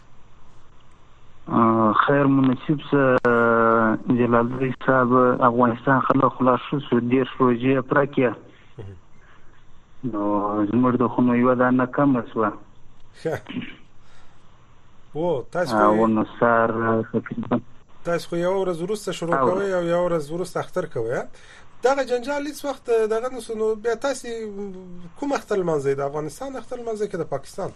خیر مناسب جلال صاحب افغانستان خلک خلاص شو ډیر روزي پرکیا نو زموږ د خونو یو دانه کم شو. او تاسو خو یو ورځ وروسته شروع کوي او یو ورځ وروسته اختر کوي. دغه جنجال هیڅ وخت دغه نو بیا تاسو کوم اختر منځي د افغانستان اختر منځي کې د پاکستان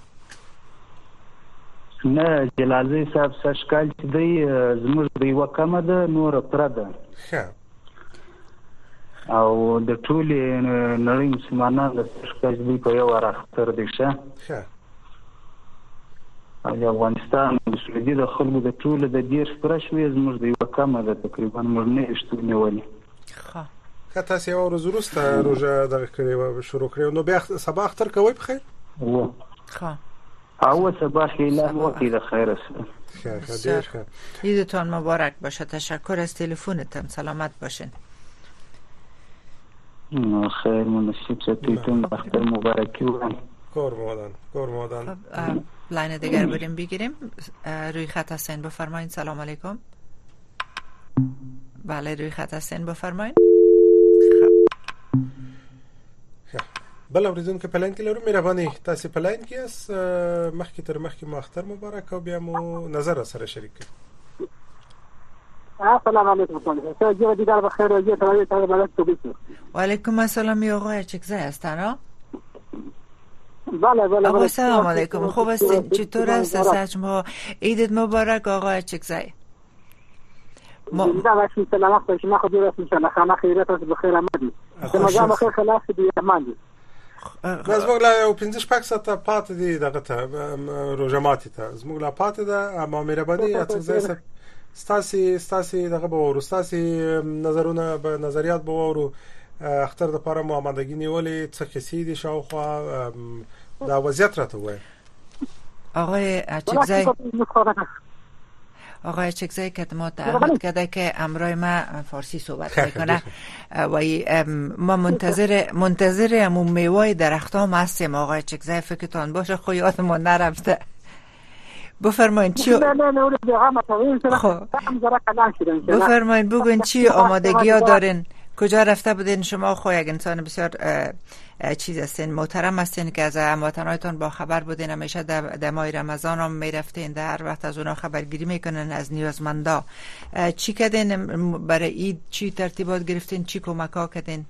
نه جلال صاحب سشکال چې دی زموږ د یو کمه ده نور پرده او د ټول نړۍ مسلمانانو د سشکال دی په یو اختر دي شه او افغانستان د سعودي د خلکو د ټول د ډیر پرشوي زموږ د یو کمه ده تقریبا موږ نه شتو نیولې. تاسو یو ورځ وروسته روزه دغه کړې شروع کړو نو بیا سبا اختر کوي په خیر او صباح اعلان وقتی د خیر است. خیر عیدتان مبارک باشه. تشکر از تلفنتان. سلامت باشین. خیر مناسب ستیتون اختر مبارکی و کار مادن. لاین دیگر بریم بگیریم. روی خط هستین بفرمایید. سلام علیکم. بله روی خط هستین بفرمایید. بل اوریدونکو په لاین کې لرو. مهرباني تاسو په لاین کې اس مخکې تر مخکې مو اختر مبارک او بیا مو نظر سره شریک کړئ. السلام علیکم. تاسو دیدار بخیر او جوړ تاسو ملت تو بیسو. و علیکم السلام آقای چکزای هستن. بله آقا سلام علیکم. خوب هستین؟ چطور است شما؟ عیدت مبارک آقای چکزای. دا سلام علیکم. شما خو جوړ اوسئ. خامہ خیرات او بخیر آمدید. شما بخیر خلاص دي امان دي. زموږ لا یو 15 ساعته پاتې دي دغه ته روزه ماتې ته زموږ لا پاتې ده. اما مهرباني اڅه ستاسو دغه به ورو ستاسو نظرونه به نظریات به ورو اختر د لپاره مو آمادګي نیولې څه کیسې دي شاوخوا دا وضعیت راته وایي. آقای چکزای که ما تعهد کرده که امروز ما فارسی صحبت میکنه و ما منتظر همون میوه درختام هستیم. آقای چکزای فکرتان باشه خو یادمون نرفته. بفرمایید چی بفرمایید بگوین چی آمادگی ها دارین، کجا رفته بودین شما؟ خو یک انسان بسیار چیز هستین، محترم هستین که از هموطنایتان با خبر بودین، همیشه در ماه رمضان هم میرفتین، در هر وقت از اونا خبرگیری میکنن از نیازمندا. چی کردین برای عید؟ چی ترتیبات گرفتین؟ چی کمک ها کردین؟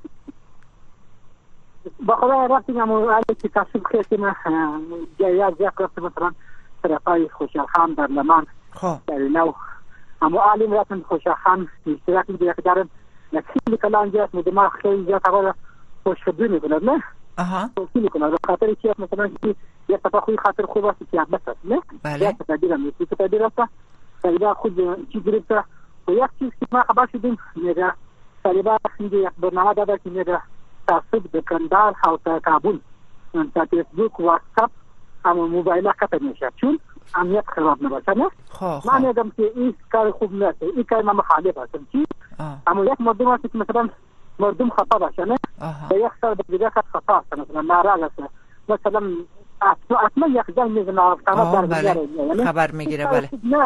با خدا رفتیم علی که تصویب کردیم جایز رفتیم مثلا طرفای خوشحال در لمان در نو اما عالم رفتیم خوشحال اشتراک میگیره که دارم نکیلی کلان جاست مدماغ خیلی جاست اول خوشخدوی میکند نه؟ خوشخدوی میکند خاطر چی هست مثلا که یک طبع خوی خاطر خوب است که عبست است نه؟ بله یک تقدیر هم نیستی تقدیر است طالبا خود چی گرفته و یک چیز که ما خبر شدیم میگه طالبا یک برنامه داده که میگه تعصب د کندهار او کابل تا فیسبوک واتساپ اما موبایل قطع میشه چون امنیت خراب نباشه نه؟ من میگم که این کار خوب نیست، این کار من مخالف هستم چی؟ اما یک مردم هست که مثلا مردم خطا باشه نه؟ و یک سال دیگه خطا است مثلا ناراض است مثلا اصلا یک جنگ میزنه بله خبر میگیره. بله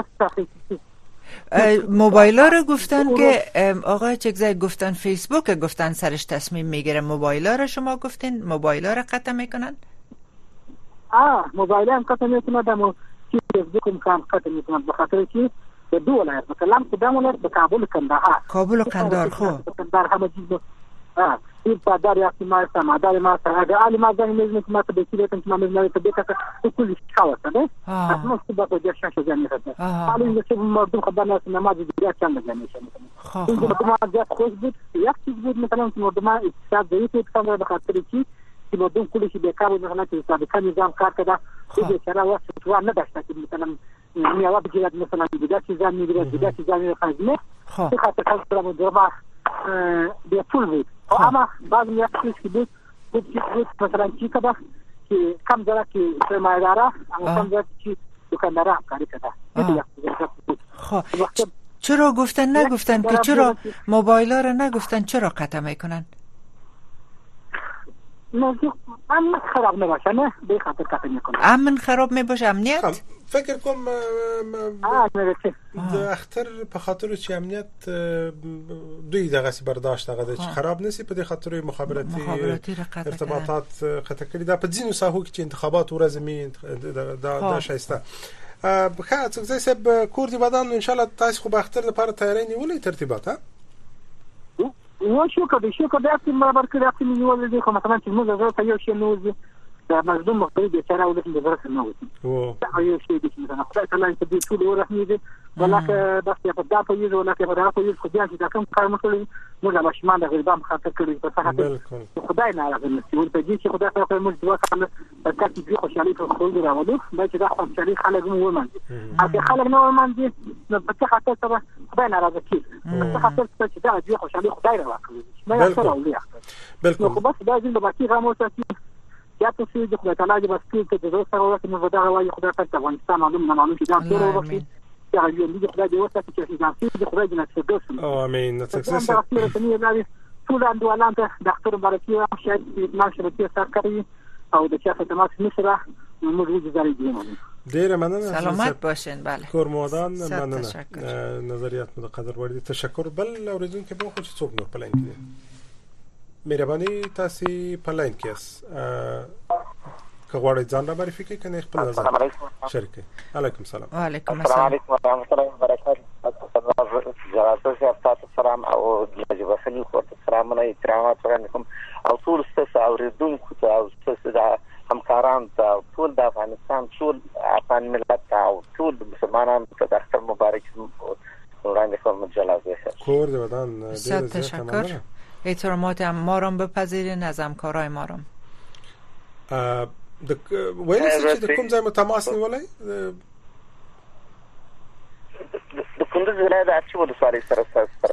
موبایلا رو گفتن که آقای چکزای گفتن فیسبوک گفتن سرش تصمیم میگیره، موبایلا رو شما گفتین موبایلا رو قطع میکنن؟ موبایل هم قطع میکنن اما فیسبوک هم قطع میکنن به خاطر که به دو ولایت مثلا کدام ولایت به کابل کابل و قندهار قندهار همه چیز این پادر یا ما سمادار ما اگر علی ما زنگ میزنه که ما تو بکیره که ما میزنه تو بکه تو کلی شاوسته نه اصلا تو با جشن شده میخواد حالا این که مردم خبر نست نماز دیگه چند بزنه میشه این که ما زیاد خوش بود یک چیز بود مثلا که مردم اقتصاد ضعیف بود کاملا به خاطر چی که مردم کلی بیکار بود مثلا که حساب نظام کار کرده دیگه چرا واسه تو نداشته که مثلا میاد بگیرد مثلا دیگه چیزا میگیره دیگه چیزا میخواد به خاطر کار درما به پول بود اما بعضی یک چیز که بود مثلا چی کده که کم داره که سرمایه‌داره اما کم داره که دکانداره کاری کده. چرا نگفتن که چرا موبایل را نگفتن چرا قطع میکنن؟ امن خراب نباشه نه به خاطر قطع میکنن. امن خراب میباشه امنیت؟ فکر کنم د اختر په خاطر چې امنیت دوی دغه سی برداشت دغه چې خراب نسی په خاطر مخابراتی ارتباطات قطع کړي دا په ځینو ساحو کې چې انتخابات ورزمي دا شایسته بخا څنګه سب کور دی بدن ان شاء الله تاسو خو به اختر لپاره تیاری نیولې ترتیبات ها و شو کده چې ما برکړه چې نیولې دي خو مثلا چې موږ زه ته یو شی نوځي دا مردم مختلف بیچاره ولکن د برس نه وتی دا یو شی دي مثلا خدای تعالی ته دې ټول ورحمي دي ولکه د په دغه په یوه ولکه په دغه په یوه خو بیا چې دا کوم کار مخلي موږ لا شمان د غریبان خاطر کړی په صحت خدای نه راغلی نو ته دې چې خدای ته موږ دعا کوو چې دې خوشالي په خپل راوړو دا چې دا خوشالي خلک مو ومن اګه خلک نو ومن دي نو په خاطر سره خدای نه راځي په خاطر چې دا دې خوشالي خدای راوړي ما یې سره ولیا بالکل خو بس دا دې د باقي غموسه یا ته چې خدای تعالی دې بس کې د زړه سره ورته مو دا وایي خدای ته افغانستان معلوم چې دا ټول ورته یا دې خدای دې ورته چې ځان خدای دې نصیب امين نتسکسس ټول اندوالان ته ډاکټر برکي او شاید ما شبکې سره کوي او د چا خدمات نشره موږ وځي ډیر مننه سلامت باشین. بله کورمودان مننه نظریات مو قدر وړي تشکر بل اوریدونکو به خو څوک نور پلان کړي مهرباني تاسو په لاین کې اس که غواړئ ځان را معرفي کړئ کنه خپل نظر شریک کړئ. علیکم السلام. وعلیکم السلام. علیکم ورحمۃ اللہ وبرکاتہ. جناب تاسو سلام او جناب خلیل خو سلامونه احترامات ورنکم او ټول ستاسو اوریدونکو ته او ستاسو د همکارانو ته ټول د افغانستان ټول افغان ملت او ټول مسلمانانو ته د اختر مبارک وړاندې کوم جلاوه کور د ودان ډیر تشکر. احترامات ما را بپذیرین از همکارای ما را. ویلی چې د کوم ځای متماس نیولای د کندوز ولایت د اچي ولسوالۍ سره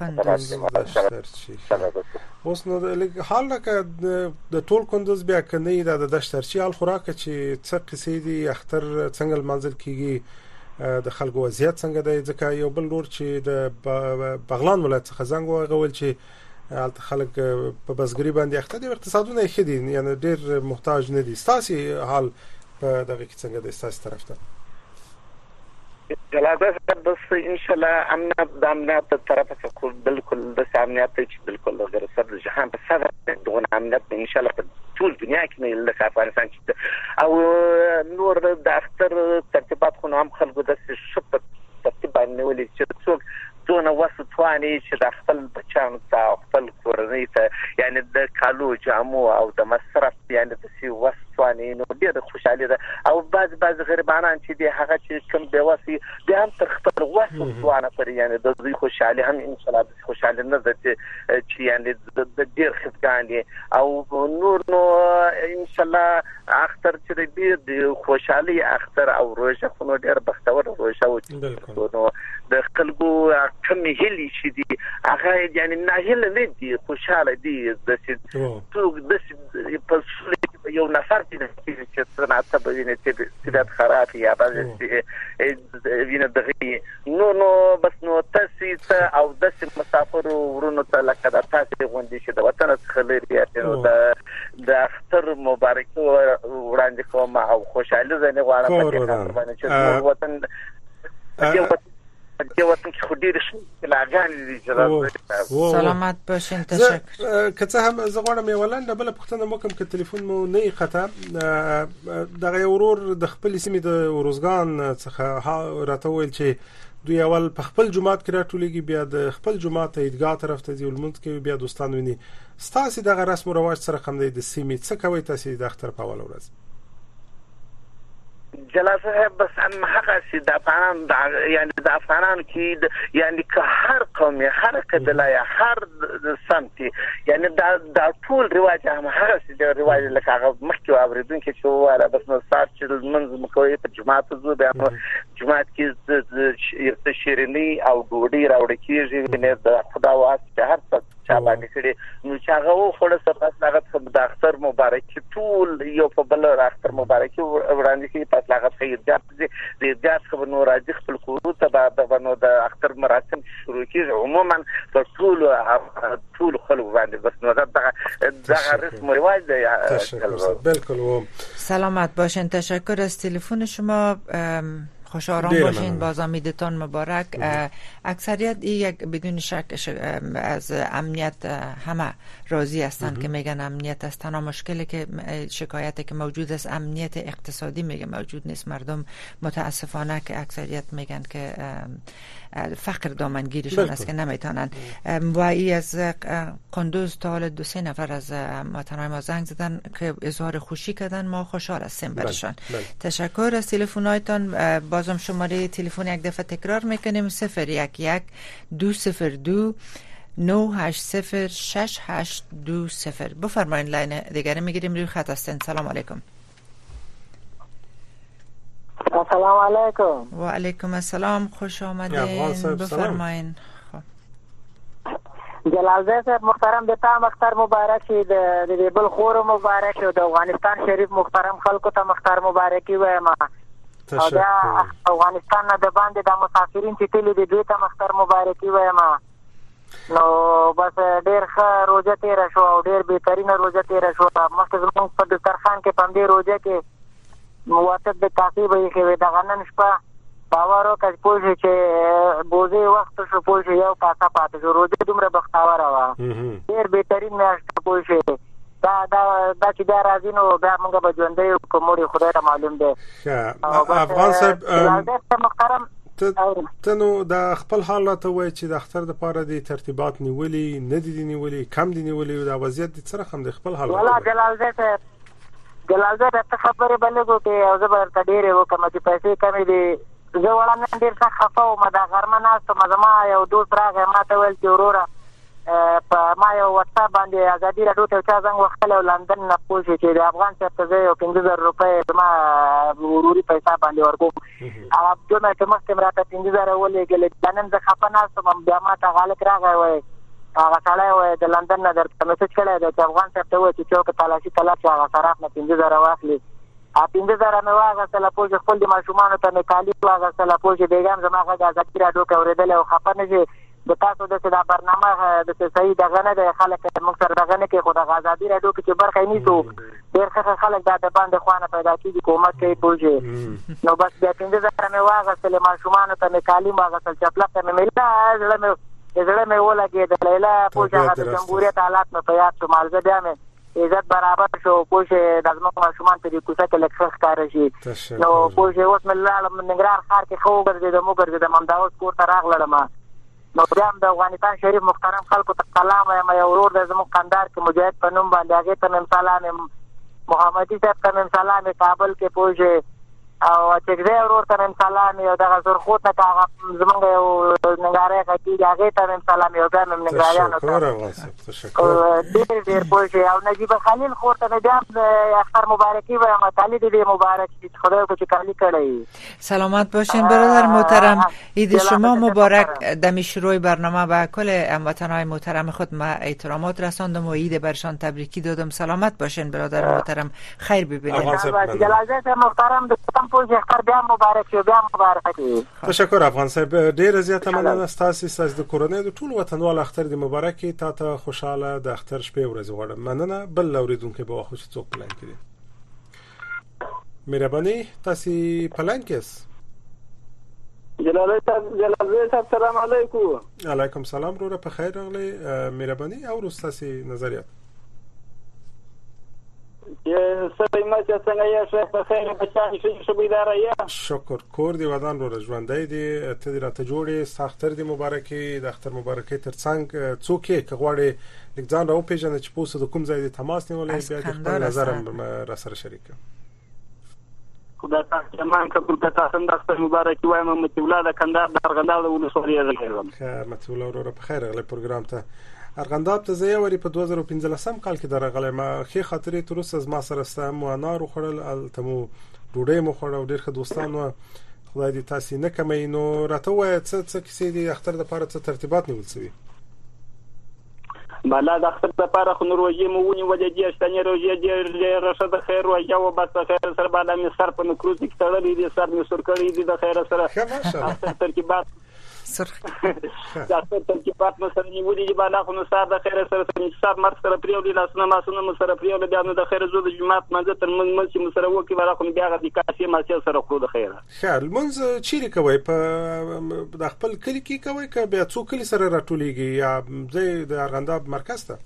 اوس نو د حال لکه د ټول کندوز بیا کني د دشترچی حال خوراک چې څه قصې دي اختر څنګه منځل کیږي د خلکو وضعیت څنګه دی ځکه یو بل لور چې د بغلان ولایت څخه زنګ وغول چې البته خلک په بزګری باندې اخته دي اقتصادونه یې خدي یعنی ډیر محتاج نه دي ستاسي حال په دغه کې څنګه د ستاسي طرف ته جلاله بس ان شاء الله امنیت طرف څخه بالکل د امنیت چې بالکل غیر صد جهان په صدر دغه امنیت ان شاء الله په ټول دنیا کې نه لکه افغانستان کې او نور د اختر ترتیبات خو هم خلکو د شپ ترتیب باندې ولې چې څوک دونه وسوتواني چې د خپل بچانو ته خپل کورنۍ ته یعنی د کالو جامو او د مصرف یعنی د سی وسوتواني نو ډېر خوشاله ده او بعض غریبانان چې دی هغه چې کوم دی وسی بیا هم تر خپل وسوتوانه پر یعنی د دوی خوشاله هم ان شاء الله خوشاله نه ده چې یعنی د ډېر خفګان دي او نور نو ان شاء الله اختر چې د خوشالي اختر او روزه خو ډېر بختور روزه و نو د خلکو کوم هلي شي دي هغه یعنی نه هله نه دي خوشاله دي د څوک د په یو نفر چې صنعت به ویني چې خراب یا بعض ویني دغه نو بس نو تاسو او د مسافر ورونو ته لکه د تاسو غونډې چې د وطن څخه لري د اختر مبارک وړاندې کوم او خوشاله زنه غواړم په دې باندې چې وطن د وطن کې خودي رسو لاګان دي جواب سلامت باشین تشکر که څه هم زه غواړم یو لاندې بل پښتنه مو کوم کې تلیفون مو نه قطه دغه ورور د خپل سیمې د ورزګان څخه راته ویل چې دوی اول په خپل جماعت کې راټولېږي بیا د خپل جماعت ایدګاه طرف ته ځي ولمنځ کې بیا دوستان ویني ستاسو دغه رسم او رواج سره کوم دی د سیمې څه کوي تاسو د اختر په اول ورځ جلسه بس هم هغه چې د افغانان یعنی د افغانان کې یعنی که هر قوم هر قبیله هر سمت یعنی د ټول رواج هم هغه چې رواج لکه هغه مخکې اوریدونکو چې واله بس نو سات چې منځ مکوې په جماعت زو بیا جماعت کې شیرینی او ډوډۍ راوړل کېږي نه د خدا واسطه هر څه چا باندې کړي نو چې هغه خو له سپاس هغه د اختر مبارک ټول یو په بل اختر مبارک وړاندې کې پس هغه خیر د خبر نور راځي خپل کورو ته به نو د اختر مراسم شروع کیږي عموما په ټول خلک باندې بس نو دغه رسم و رواج دی بالکل سلامت باشین تشکر از تلفن شما خوش آرام باشین باز آمدیدتان مبارک اکثریت یک بدون شک از امنیت همه راضی هستند که میگن امنیت است تنها مشکلی که شکایتی که موجود است امنیت اقتصادی میگه موجود نیست مردم متاسفانه که اکثریت میگن که فقر دامنگیرشون است که نمیتونن و ای از قندوز تا حال 2-3 نفر از وطنهای ما زنگ زدن که اظهار خوشی کردن ما خوشحال هستیم برشان تشکر از تلفن‌هایتان بازم شماره تلفن یک دفعه تکرار میکنیم 011 202 980 6820 بفرمایید لاین دیگری میگیریم روی خط هستین سلام علیکم السلام علیکم و علیکم السلام خوش آمدین بفرمایید جلال صاحب محترم د تا مختار مبارک د بل خور مبارک او د افغانستان شریف محترم خلکو ته مختار مبارکي وایم او دا افغانستان نه د باندې د مسافرین چې تللی دي دوی ته مختار مبارکي وایم نو بس ډیر ښه روزه تیر شو او ډیر بهترینه روزه تیر شو مخکې زموږ په دسترخوان کې په دې روزه کې موافق د کافي به کې د غنن شپه باور وکړ پوه چې بوزي وخت شو پوه چې یو کاسه پاتې شو روزه دومره بختاوره وه ډیر بهترین میاشت پوه چې دا چې دا راځي نو بیا موږ به ژوندی کوموري خدای ته معلوم دی افغان صاحب محترم ته نو د خپل حالات وای چې د اختر د پاره دي ترتیبات نیولې نه دي نیولې کم دي نیولې او د وضعیت د سره هم د خپل حالات ولا جلال زه ته خبره بلګو کې او زه ورته ډېرې وکم چې پیسې کمې دي زه وړاندې ډېر څه خفه وم دا غرمه ناست ما زما یو دوست راغی ما ته ویل چې وروره په ما یو واتساپ باندې ازادي راډیو ته چا زنګ وختل او لندن نه پوښتنه چې د افغان څخه ته یو 15000 روپۍ ما وروري پیسې باندې ورکوم هغه دونه چې مخکې راته 15000 ولېږل نن زه خپه ناستم بیا ما ته غالک راغی وای هغه سړی وای د لندن نه درته میسج کړی دی چې افغان څخه ته وای چې څوک تلاشي تلاش هغه طرف نه 15000 واخلي 15000 مې واغستل پوه خپل د ماشومان ته مې کالي واغستل پوه بیګم زما غږ ازادي راډیو کې اورېدل او خپه نه شي د تاسو د دا برنامه د صحیح دغه نه د خلک موږ سره دغه نه کې خو د ازادي راډیو کې چې برخه نیسو ډېر ښه خلک دا د باندې خوانه پیدا کیږي کومت کوي پوه نو بس بیا 15000 مې واغستل ماشومان ته مې کالي واغستل چپلک ته مې مله زړه مې ولګېد د لیلا پوه هغه د جمهوریت حالات مې په یاد شو مالزه بیا مې عزت برابر شو پوه د زموږ ماشومان ته د کوڅه کې لږ ښه ښکاره شي نو پوه اوس مې لاړم ننګرهار ښار کې ښه وګرځېدم وګرځېدم همدا اوس کور ته راغلم نو بیا هم د افغانستان شریف محترم خلکو ته سلام وایم یو ورور دی زموږ قندهار کې مجاهد په نوم باندې هغې ته مې سلام یم محمدي صاحب ته مې سلام یم کابل کې پوه او چکځی ورور ته مې سلام یو دغه سرخوت ته هغه زموږ یو ننګرهاری کېږي هغې ته مې سلام یو بیا مې ننګرهاریانو ته ډېر ډېر پوه او نجیب خلیل خور ته مې بیا هم اختر مبارکي وایم کالي دې مبارک شي خدای وکړي چې کالي کړی سلامت باشین برادر محترم عید شما مبارک دم شروع برنامه به کل هموطنان محترم خود ما احترامات رساندم و عید برشان تبریکی دادم سلامت باشین برادر محترم خیر ببینید جلالزاده محترم پوجي اختر بیا مبارک شي بیا مبارک شي تشکر افغان صاحب ډیر زیاته مننه تاسو د کورنۍ د ټول وطنوال اختر د مبارکي تاسو خوشاله د اختر شپې ورځ غواړم مننه بل اوریدونکو به خو څوک پلان کړي مهرباني تاسو پلان کیس جلال صاحب سلام علیکم علیکم سلام رو په خیر راغلی مهرباني او تاسو نظریات سره ما چې څنګه یې شې په خیر په چاني شې بيدار یا شکر کور دی ودان رو ژوندۍ دي ته دې راته جوړې ساختر دی مبارکي د اختر مبارکي ترڅنګ څوک یې غواړي لګځان راو پیژنه چې پوسه د کوم ځای د تماس نیولې بیا د خپل نظر را سره شریک خدای تاسو مان کړو ته تاسو د اختر مبارکي وایم مې ولادت کندهار د ارغنداب ولسوالۍ راغلم خیر متول ورو په خیر غلې پروګرام ته ارغنداب ته زه وری په 2015 کال کې درغله ما خې خاطرې تر اوسه ما سره سم و انار خوړل التمو ډوډۍ مو خوړل ډېر ښه دوستان و خدای دې تاسو نه کمې نو راته وای څه کیسې دي اختر د لپاره څه ترتیبات نیول شوی بالا د اختر لپاره خو نوروژې مو ونی ولې دې شتنې روژې دې راشد خیر او یو بس خیر سره بالا مې سر په نکروز کې تړلې دي سر مې سر کړې دي د خیر سره ترتیبات سرخ دا ترتیبات نو سره نیولې دي بالا خو نو سره د خیر سره حساب مر سره پریو لاسونه ماسونه مو سره پریو بیا نو د خیر زو د جمعات منځ تر منځ چې مو سره وکی بالا خو بیا د کاسې ماسه سره خو د خیر خیر منځ چیرې کوي په د خپل کلی کې کوي که بیا څو کلی سره راټولېږي یا د ارغنداب مرکز ته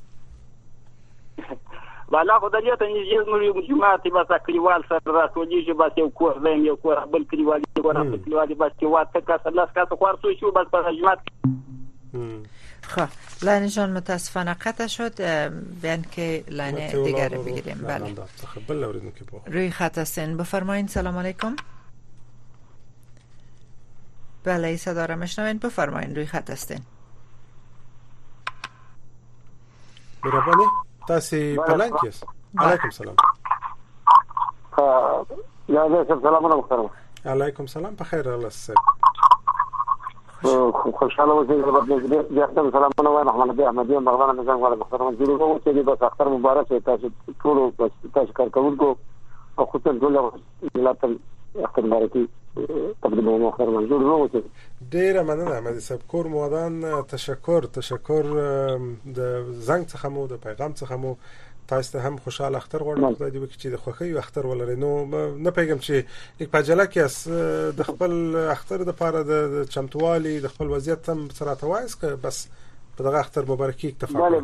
بالا خو د دې ته نږدې نو جمعات بس کلیوال سره راټولېږي بس یو کور زم یو کور بل کلیوال ورته کلیوالي بس چې واته کاسه لاس کاسه خورسو شو بس په جمعات خب لاینشان متاسفانه قطع شد بیان که لاین دیگر رو بگیریم بله روی خط هستین بفرمایین سلام علیکم بله صدا را مشنوین بفرمایین روی خط هستین مهربانی تاسو پلان کیس علیکم سلام یا سلام علیکم علیکم سلام بخیر الله سه خوشحاله اوسئ زه سلامونه وایم احمد احمدی مغربان نظام غواړم محترم جوړو چې د اختر مبارک تاسو ټول تاسو کارکونکو او خصوصا ټول ملت اختر مبارکي تقدیم محترم جوړو ډیر مننه احمد صاحب کور مودان تشکر د زنګ څخه مو د پیغام څخه مو تاسو ته هم خوشاله اختر غواړم خدای دې وکړي چې د خوښي او اختر ولري نو نه پیغام چې یک پاجله کې د خپل اختر د لپاره د چمتوالي د خپل وضعیت هم سره توایس که بس په دغه اختر مبارکي اکتفا بله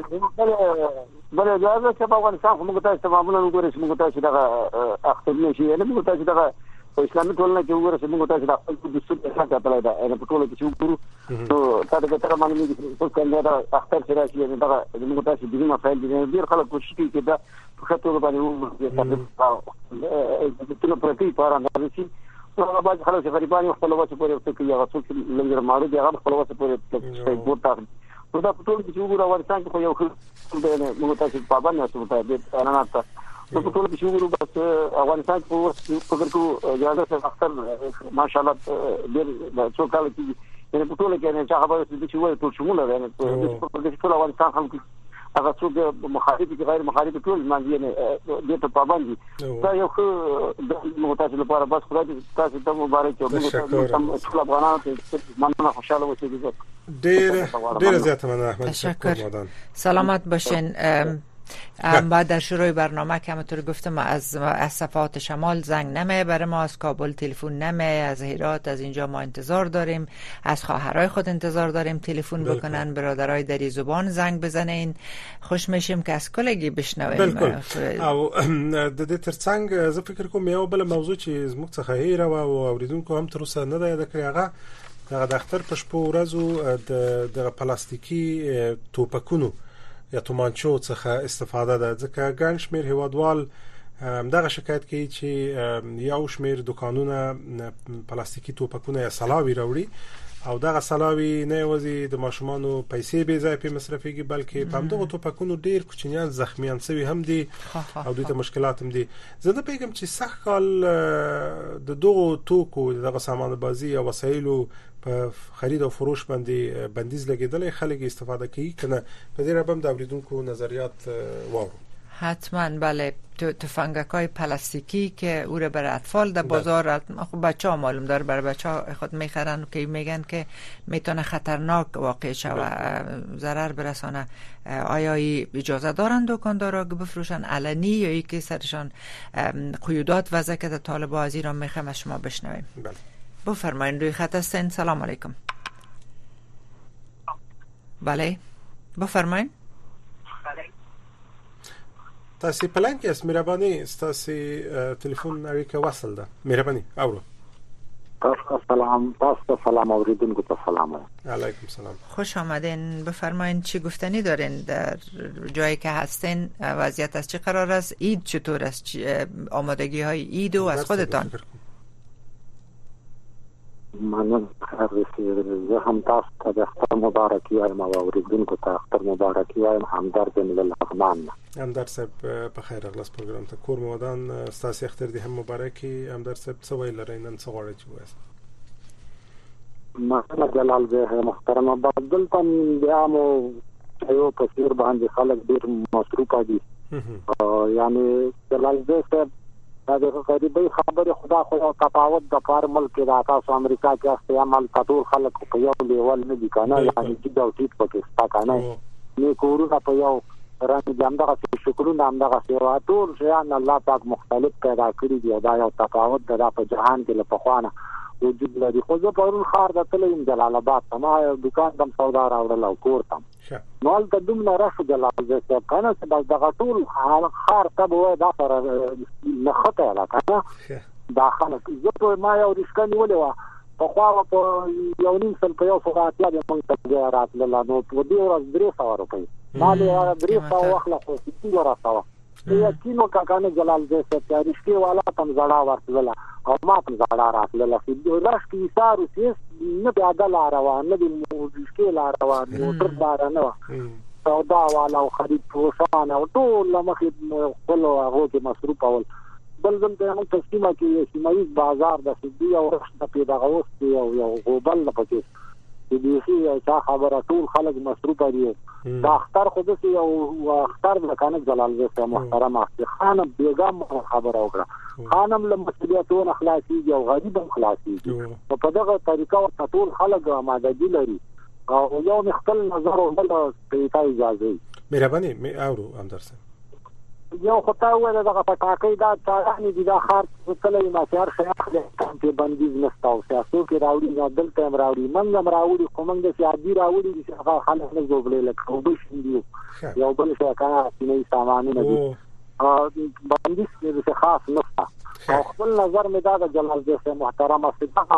دا چې په افغانستان موږ تاسو ته معمولا وګورئ موږ تاسو دغه اختر نشي نه موږ تاسو دغه اسلامي ټولنه کې وګورئ موږ تاسو د خپل دستور احساس کړی دا په ټولو کې وګورو نو تاسو ته تر باندې څه څنګه دا اختر سره چې دغه موږ تاسو د دې مسایل دي ډیر خلک کوشش کوي چې دا په خاطر باندې وګورئ چې پرتی پاره نه شي نو بعض خلک غریبان خپل وڅ پورې کوي هغه څوک لږ ماړو دي هغه خپل وڅ پورې ورته دا په ټول کې چې وګورو افغانستان کې خو یو ښه موږ تاسو په باندې تاسو ته د اعلانات په ټول کې چې وګورو بس افغانستان کې په ګرځو اجازه سره اختر ماشاءالله ډېر څو کال کې په ټول کې نه خبره چې وایي ټول شموله ده په ټول افغانستان هم هغه څوک مخالف دي غیر مخالف ټول مانځي نه د ته پابند دي دا یو ښه د متاسف لپاره بس خدای تاسو ته مبارک او موږ ټول افغانانو ته مننه خوشاله اوسئ ډیر زیات مننه احمد تشکر سلامت باشین بعد در شروع برنامه که همونطور گفتم از صفحات شمال زنگ نمیه برای ما، از کابل تلفن نمیه، از هرات از اینجا ما انتظار داریم، از خواهرای خود انتظار داریم تلفن بکنن، برادرای دری زبان زنگ بزنین. خوش میشیم که از کلگی بشنویم. او د دې ترڅنګ زه فکر کوم یو بل موضوع چې زموږ څخه هیره او اوریدونکو هم تر اوسه نه ده کړی هغه د اختر په شپو ورځو د پلاستیکي توپکونو یا تومانچو څخه استفاده ده، ځکه ګڼ شمېر هیوادوال دغه شکایت کوي چې یو شمېر دکانونه پلاستیکي توپکونه یا سلاوي راوړي او دغه سلاوي نه یوازې د ماشومانو پیسې به ځای په مصرفيږي بلکې په همدغه توپکونو ډیر کوچنیان زخمیان شوي هم دي او دوی ته مشکلات هم دي. زه نه پیغام چې سخت کال د دغه توکو دغه سامان بازی او وسایلو په خرید او فروش باندې بندیز لګیدل، خلک استفاده کوي کنه په دې ربم د اوریدونکو نظریات وارو. حتما بله، تفنگک‌های پلاستیکی که او را برای اطفال در بازار خب بچه‌ها معلوم داره برای بچه‌ها خود میخرن که میگن که میتونه خطرناک واقع شود، ضرر برسانه. آیا اجازه دارن دکاندارا که بفروشن علنی یا ای که سرشان قیودات وضع کرده؟ طالبا از ایران میخوام از شما بشنویم. بله بفرمایید، روی خط هستین. سلام علیکم. بله بفرمایید. تاسو پلان کې اس مهرباني تاسو ټلیفون اړیکه وصل ده، مهرباني اورو. تاسو سلام اوریدونکو ته سلام. علیکم سلام، خوش آمدین. بفرمایید چی گفتنی دارین در جایی که هستین؟ وضعیت از چه قرار است؟ عید چطور است؟ آمادگی های عید و از خودتان؟ من زه هم تاسو ته د اختر مبارکي وایم او اوریدونکو ته اختر مبارکي وایم. همدرد للغمان. همدرد صاحب په خیر اغلاس پروګرام ته کور مودان ستاسو اختر دې هم مبارکي. همدرد صاحب څه ویل لرئ نن څه غواړئ چې وایاست؟ محمد جلال زه محترم بدل تم بیا مو یو په سیر باندې خلک ډیر مصروف دي. یعنی جلال زه صاحب دا د غریبۍ خبره خدا خو یو تفاوت د پار ملک د تاسو امریکا کې است عمل ټول خلک په یو لیول نه دي کنه، یعنی چې دا ټیټ پکې ستا کنه نه کورونه په یو رنګ دغه شکرونه دغه سیوا ټول شیان الله پاک مختلف پیدا کړی دی. دا یو تفاوت د په جهان کې له پخوانه وجود لري. خو زه پرون خار د تلم جلال آباد ته، ما یو دکان دم سودا راوړل او کور تم نو ته دومره راشه جلال زه کنه چې بس دغه ټول خار ته وای دا سره نه خطه لا کنه داخله زه ما یو رښکا نیولې و په خوا په یو نیم سل په یو ساعت یا موږ ته راتله نو په دې ورځ 300 روپۍ ما له 300 واخله خو څنګه راځه یا کینو کاکانه جلال زه ته رښکې والا تم زړه ورتله او ما تم زړه راتله چې راش کی سارو سیس نه پیاده روان نه د مشکل روان موټر دار نه سودا والا او خرید فروشان او ټول مخې خپل هغه کې مصروف اول بل ځم ته هم تسلیمه کې سیمایي بازار د سدي او د پیداغوست او غوبل پکې دې چې خبره ټول خلک مصروف دي. دا اختر خو دې او اختر د کنه جلال زه محترم خانم بیگم خبره وکړه، خانم له مسؤلیتونو خلاصي او غریب هم خلاصي په دغه طریقه او ټول خلک آمادګي لري او یو مختل نظر او بل ته اجازه. مهرباني می اورو اندرسن یو خطا وره دغه پټاکې دا ځانې دي دا خار کله ما شهر شیخ ته بندیز نستاو سیاسو کې راوړي نه دلته راوړي منګم راوړي کومنګ د سیادي راوړي چې هغه خلک نه جوړلې لکه وبشندي یو بل څه کار سینې سامان نه دي بندیز کې خاص نستا او خپل نظر مې دا د جلال زه محترم صدقه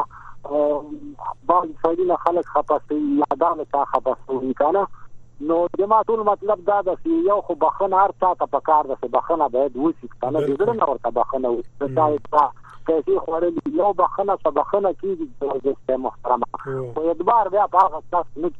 بعض فایده خلک خپاسي یادانه تا خپاسي کنه نو جما ټول مطلب دا د یو خو بخنه هر چا ته پکار ده چې بخنه باید وشي کنه دې نه ورته بخنه وشي دا پیسې خوړلې یو بخنه سبخنه کیږي د محترمه او اعتبار بیا په هغه تاسو نه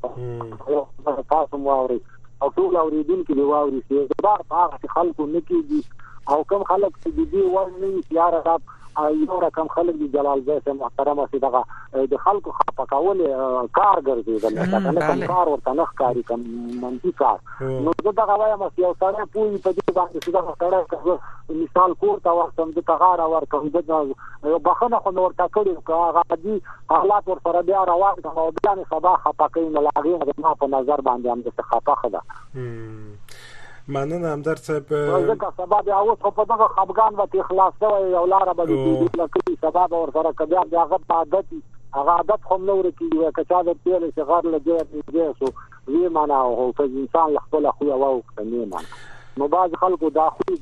کیږي تاسو مو اوري او ټول اوریدونکو دی واوري چې اعتبار په هغه خلکو نه کیږي او کوم خلک چې دی ورني یار رب یو رقم خلک دی جلال زیات محترمه چې دغه د خلکو خپکول کار ګرځیدل دا کوم کار ورته نه ښکاری کوم منځي کار نو دغه وایم چې یو سره پوي په دې باندې چې دا سره مثال کور ته ورته د تغار ورته د یو بخنه خو ورته کړی هغه دي حالات ورته بیا روان او بیا نه سبا خپکې نه لاغې ما په نظر باندې هم د خپخه ده مننه همدرد صاحب ځکه سبب اوس په دغه خپګان وته اخلاص شوی یو لار به دې لکه سبب ور سره کبیا هغه عادت هغه عادت خو نور کیږي که چا د پیل شغار لګي سو وی معنا او په انسان خپل خو او کني معنا نو باز خلکو دا خو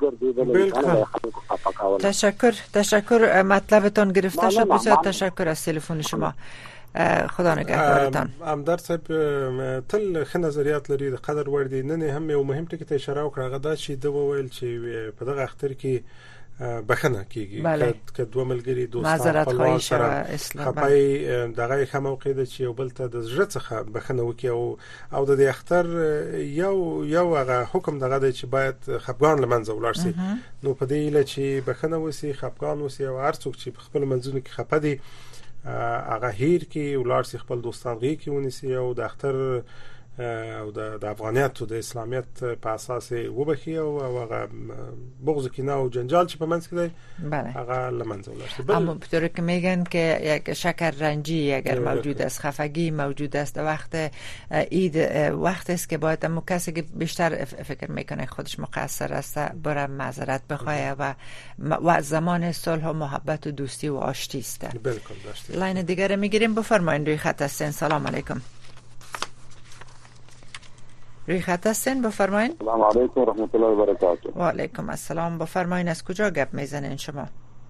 ګرځیدل تشکر مطلبتون گرفته شد. بسیار تشکر از تلفن شما. خدا نگهدارتان. همدرد صاحب تل ښه نظریات لري د قدر وړ دي. نن هم یو مهم ټکی ته اشاره وکړه هغه دا چې د وویل چې په دغه اختر کې بخنه کیږي که دوه ملګري دوستان خپلوان سره خپای دغه ښه موقع ده چې یو بل ته د زړه څخه بخنه وکړي او د اختر یو هغه حکم دغه دی چې باید خپګان لمنځه ولاړ شي. نو په دې اله چې بخنه وسی خپګان وسی او هر څوک چې په خپل منځونو کې خپه دي هغه هیر کې ولار سي خپل دوستان غي کې ونیسي او د اختر او د افغانیت او د اسلامیت په اساس وبخي او هغه بغض کینه او جنجال چې په منځ کې دی هغه لمنځه ولاړ. اما به طوری که میگن که یک شکر رنجی اگر موجود است، خفگی موجود است، وقت عید وقت است که باید اما کسی که بیشتر فکر میکنه خودش مقصر است بره معذرت بخواه و زمان صلح و محبت و دوستی و آشتی است. لاین دیگر میگیریم. بفرمایید روی خط هستین. سلام علیکم. روی خط هستین بفرمایید. سلام علیکم و رحمت الله و برکاته. و علیکم السلام. بفرمایید از کجا گپ میزنین شما؟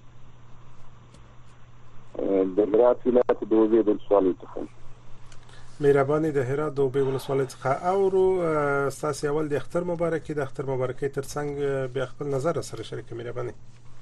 د هرات ولایت دوبی ولسوالۍ څخه. مهرباني د هرات دوبی ولسوالۍ څخه اورو. تاسو اول د اختر مبارکي د اختر مبارکي ترڅنګ بیا خپل نظر سره شریک مهرباني.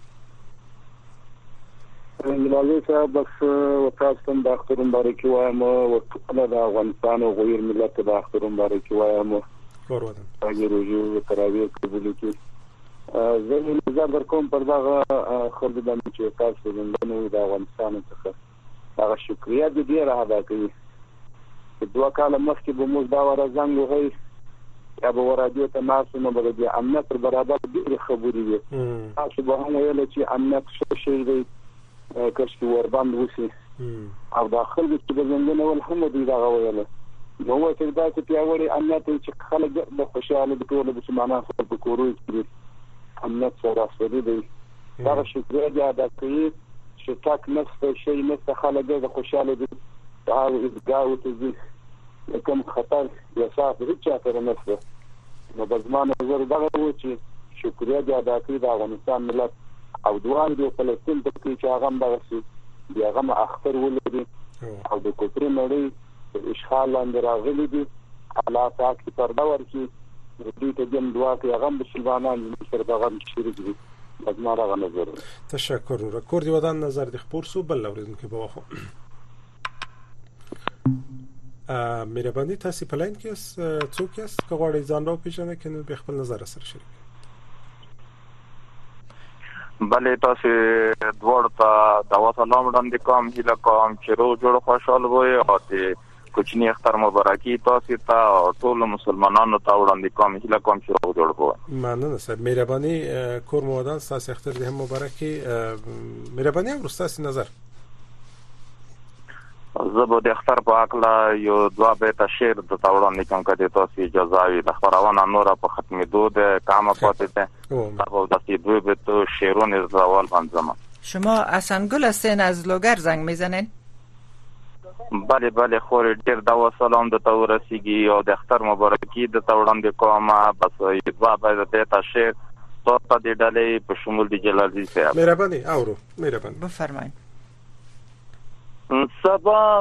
ملالي صاحب بس وتاسو د اختر مبارکي وایم او ټول د افغانستان او غیر ملت د اختر مبارکي وایم. ورودن. هغه روزي تراویح قبول کی. زه نظر در کوم پر دغه خلک چې تاسو د افغانستان څخه هغه شکریا دې ډیر ادا کوي. په دوه کاله مخکې به موږ دا ورزنګ وهي یا به ورادیو ته ناسو نو به د امنیت برابر ډیر خبرې وي. تاسو به هم ویل چې امنیت څه شي دی کښ ورباند وسی او داخل کې د زندګۍ ول هم دی دا ویل. نو چې دا چې پیاوړي امنیت چې خلک د خوشاله د ټول د سمانه په کورو کې امنیت سره سره دی. دا شکر دی ادا کوي چې تاک نفس شي نفس خلک د خوشاله دي او ادعاو ته دي کوم خطر یا صاحب هیڅ تر نفس نو د زمانه زر دغه و چې شکر دی ادا کوي د افغانستان ملت او دوه د فلسطین په کې چې هغه مبارسي دی هغه اختر ولري او د کوپری نړۍ اشغال لاندې راغلي دي الله پاک پر دا ورکی د دې ته جن دعا کوي هغه مسلمانان سره دغه شریک دي. زماره غو نظر. تشکر. رکورد ودان نظر د خبر سو بل اوریدل کې بوخو. مهرباني تاسو په لاین کې څوک یاست که غواړئ ځان را وپېژنئ که نه به خپل نظر سره شریک. بله تاسو دوړ ته دا سلام وړاندې کوم هیله کوم چې روز جوړ خوشاله وي او د کوچنی اختر مبارکي تاسو ته ټول مسلمانانو ته وړاندې کوم هیله کوم چې روز جوړ وي. ممنون صاحب. مهرباني کور مودان تاسو اختر دې هم مبارکي. مهرباني ورستاسي نظر. زبو د اختر په اکلا یو دوا بیت شعر د تاوړاندې کوم کده تاسو اجازه وي د خبرونه نور په ختمېدو د کامه پاتې ده. تاسو د دې دوی بیت شعرونه زوال منظمه. شما اسنگل هستین از لوگر زنگ میزنین؟ بله بله خور ډیر دا سلام د تورسیږي او د اختر مبارکي د تاوړاندې کومه بس دوا بیت شعر تاسو د ډلې په شمول د جلالزی صاحب. مهرباني اورو. مهرباني بفرمایئ. سبا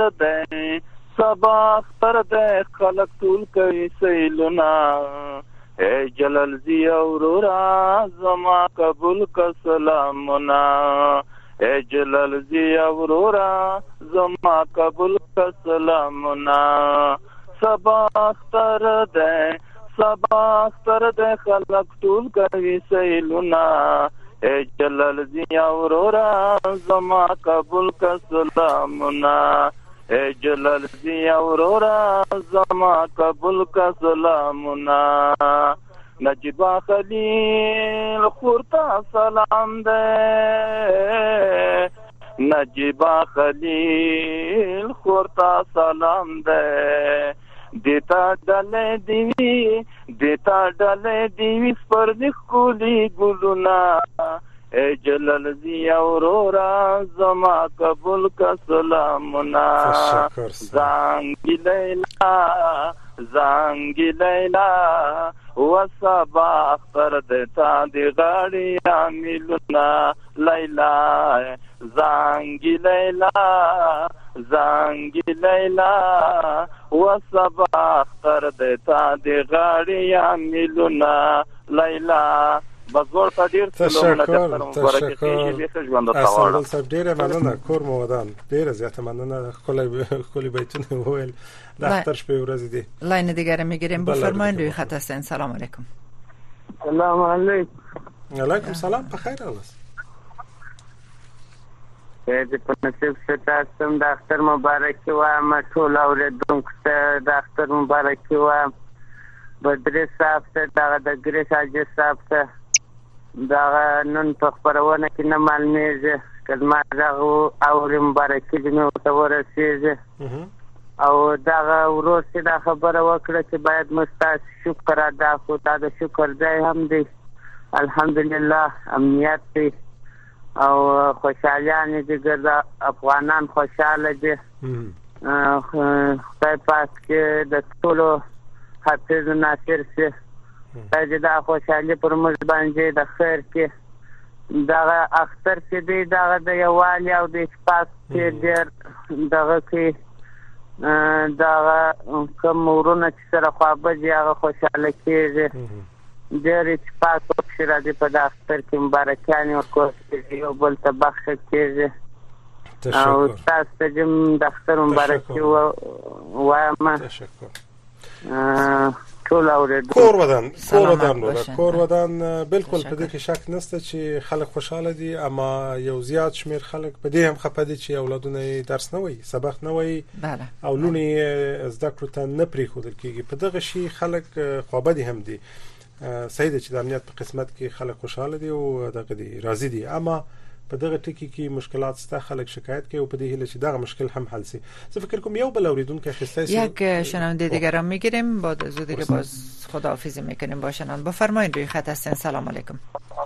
اختر ده خلق طول کوي سیلونه ای جلال زی اورورا زما قبول کا سلامنا ای جلال زی اورورا زما قبول کا سلامنا سبا اختر ده خلق طول کوي سیلونا ای جلال زی اورورا زما قبول کا سلامنا ای جلال زی اورورا زما قبول کا سلامنا نجیبا خلیل خورتا سلام ده نجیبا خلیل خورتا سلام ده دیتا ڈالے دیوی پر نخولی گلونا اے جلال زی اورورا زما قبول کا سلامنا زانگی لیلا و سبا اختر دیتا دی غاڑی عمیلونا لیلا زانگی لیلا و سبا اختر دیتا دی غاڑی عمیلونا لیلا بزور تا ډیر تشکر اسدل صاحب ډیره مننه کور مو ودان ډیره زیاته مننه کلی بیتونه وویل د اختر شپې ورځ دي لاین دیگه میگیریم بفرمایید روی خط هستین سلام علیکم سلام علیکم علیکم سلام بخیر اوس دې په نصیب ستاسو د اختر مبارک وایم ټول اوریدونکو ته د اختر مبارک وایم بدر صاحب ته د ګریس حاجي صاحب ته دا نن په خبرونه کې نه معلومیږي کله دغه اوري مبارکي دې نو ته ورسېږي او دا ورور چې دا خبره وکړه چې باید مستاس شکر ادا کړو دا د شکر ځای هم دی الحمدلله امنیت دی او خوشحالیان دي ګرځا افغانان خوشاله دي خدای پاک کې د ټولو حافظ ناصر سي دا خوشحالي پر موږ باندې د خیر کې دا اختر چې دی دا د یووالي او د اتفاق کې ډېر دغه کې دا کوم ورونه چې سره خوابدي هغه خوشحاله کېږي ډېر اتفاق وکړي راځي په د اختر کې مبارکیانې ورکوي یو بل ته بخښه کېږي او تاسو ته د اختر مبارکي وایم ټول اورید کور ودان بالکل په دې کې شک نشته چې خلک خوشاله دي اما یو زیات شمیر خلک په دې هم خپه دي چې اولادونه درس نه وایي سبق نه وایي او لونی زده کړو ته نه پریښودل کېږي په دغه شی خلک خوابدي هم دي صحیح ده چې د امنیت په قسمت کې خلک خوشاله دي او دغه دي راضي دي اما په دغه ټکی کې مشکلات ستا خلک شکایت کوي او په دې هیله چې دغه مشکل هم حل شي زه فکر کوم یو بل اوریدونکو خسته یک شنونده دیگه را میگیریم بعد از دیگه باز خداحافظی میکنیم با شنونده بفرمایید روی خط هستین سلام علیکم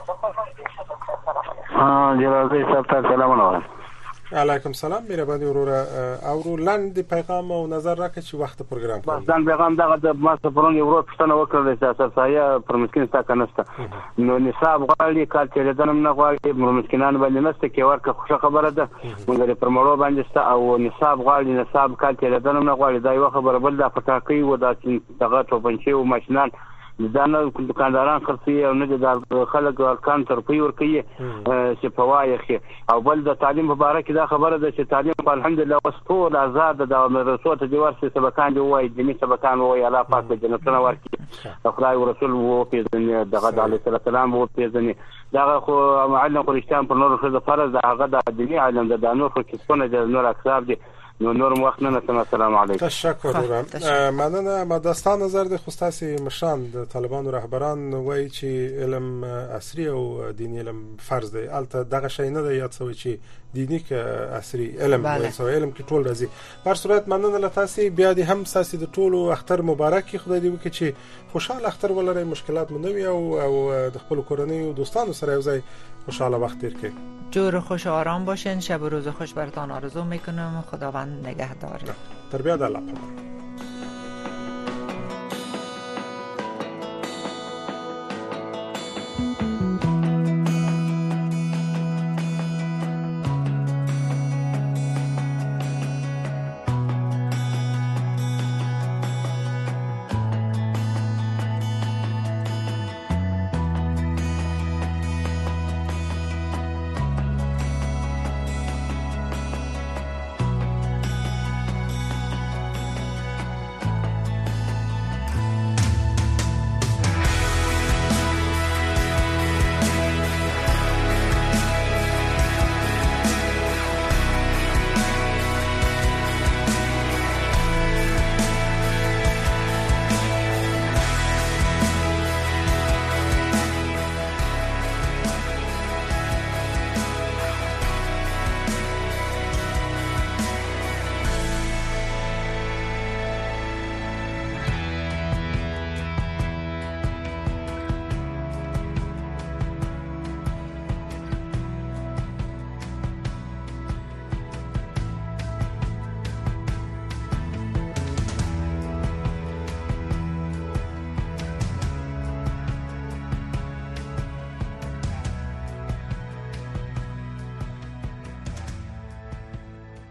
جلال صاحب سلام علیکم علیکم سلام مهرباني وروره او لاندې پیغام او نظر راکړئ چې وخت پروګرام کوم ځان پیغام دغه د ماسته پرونی ورو پښتنه وکړل چې اساسایه پر مسکین ستا کنسته نو نصاب غالي کال چې دنم نه غالي مسکینان باندې نسته کې ورکه خوشه خبره ده موږ پر مړو باندې ستا او نصاب غالي نصاب کال چې دنم نه غالي دا یو خبره بل د پټاکي و دا چې دغه ټوپنچي او ماشینان ځان دکانداران خرڅي او نه د خلک ارکان ترپی ور کوي چې پوایخي او بل د تعلیم مبارک دا خبره ده چې تعلیم الحمدلله وسطول آزاد د رسوت دی ورسې سبقان دی وای دیني سبقان وای الله پاک د جنتونو ورکی خدای او رسول وو پیژنې دغه علی السلام وو پیژنې دا خو معلم قریشتان پر نور خو فرض هغه د دیني علم د نور خو کسونه د نور اکثر دي نور وخت نه السلام علیکم تشکر مننه ما داستان نظر د خوستاسي مشان د طالبانو رهبران وایي چې علم عصري او دیني علم فرض دی البته دغه شی نه دی یاد سوي چې دینی ک عصري علم وایي سو علم کې ټول راځي په صورت مننه لتاسي بیا دي هم ساسي د ټولو اختر مبارک خدای دې وکړي چې خوشاله اختر ولري مشکلات منوي او د خپل کورنۍ او دوستانو سره یو ځای خوشاله وخت تیر کړئ جور خوش و آرام باشین شب و روز خوش براتان آرزو میکنم خداوند نگهدار تربیت الله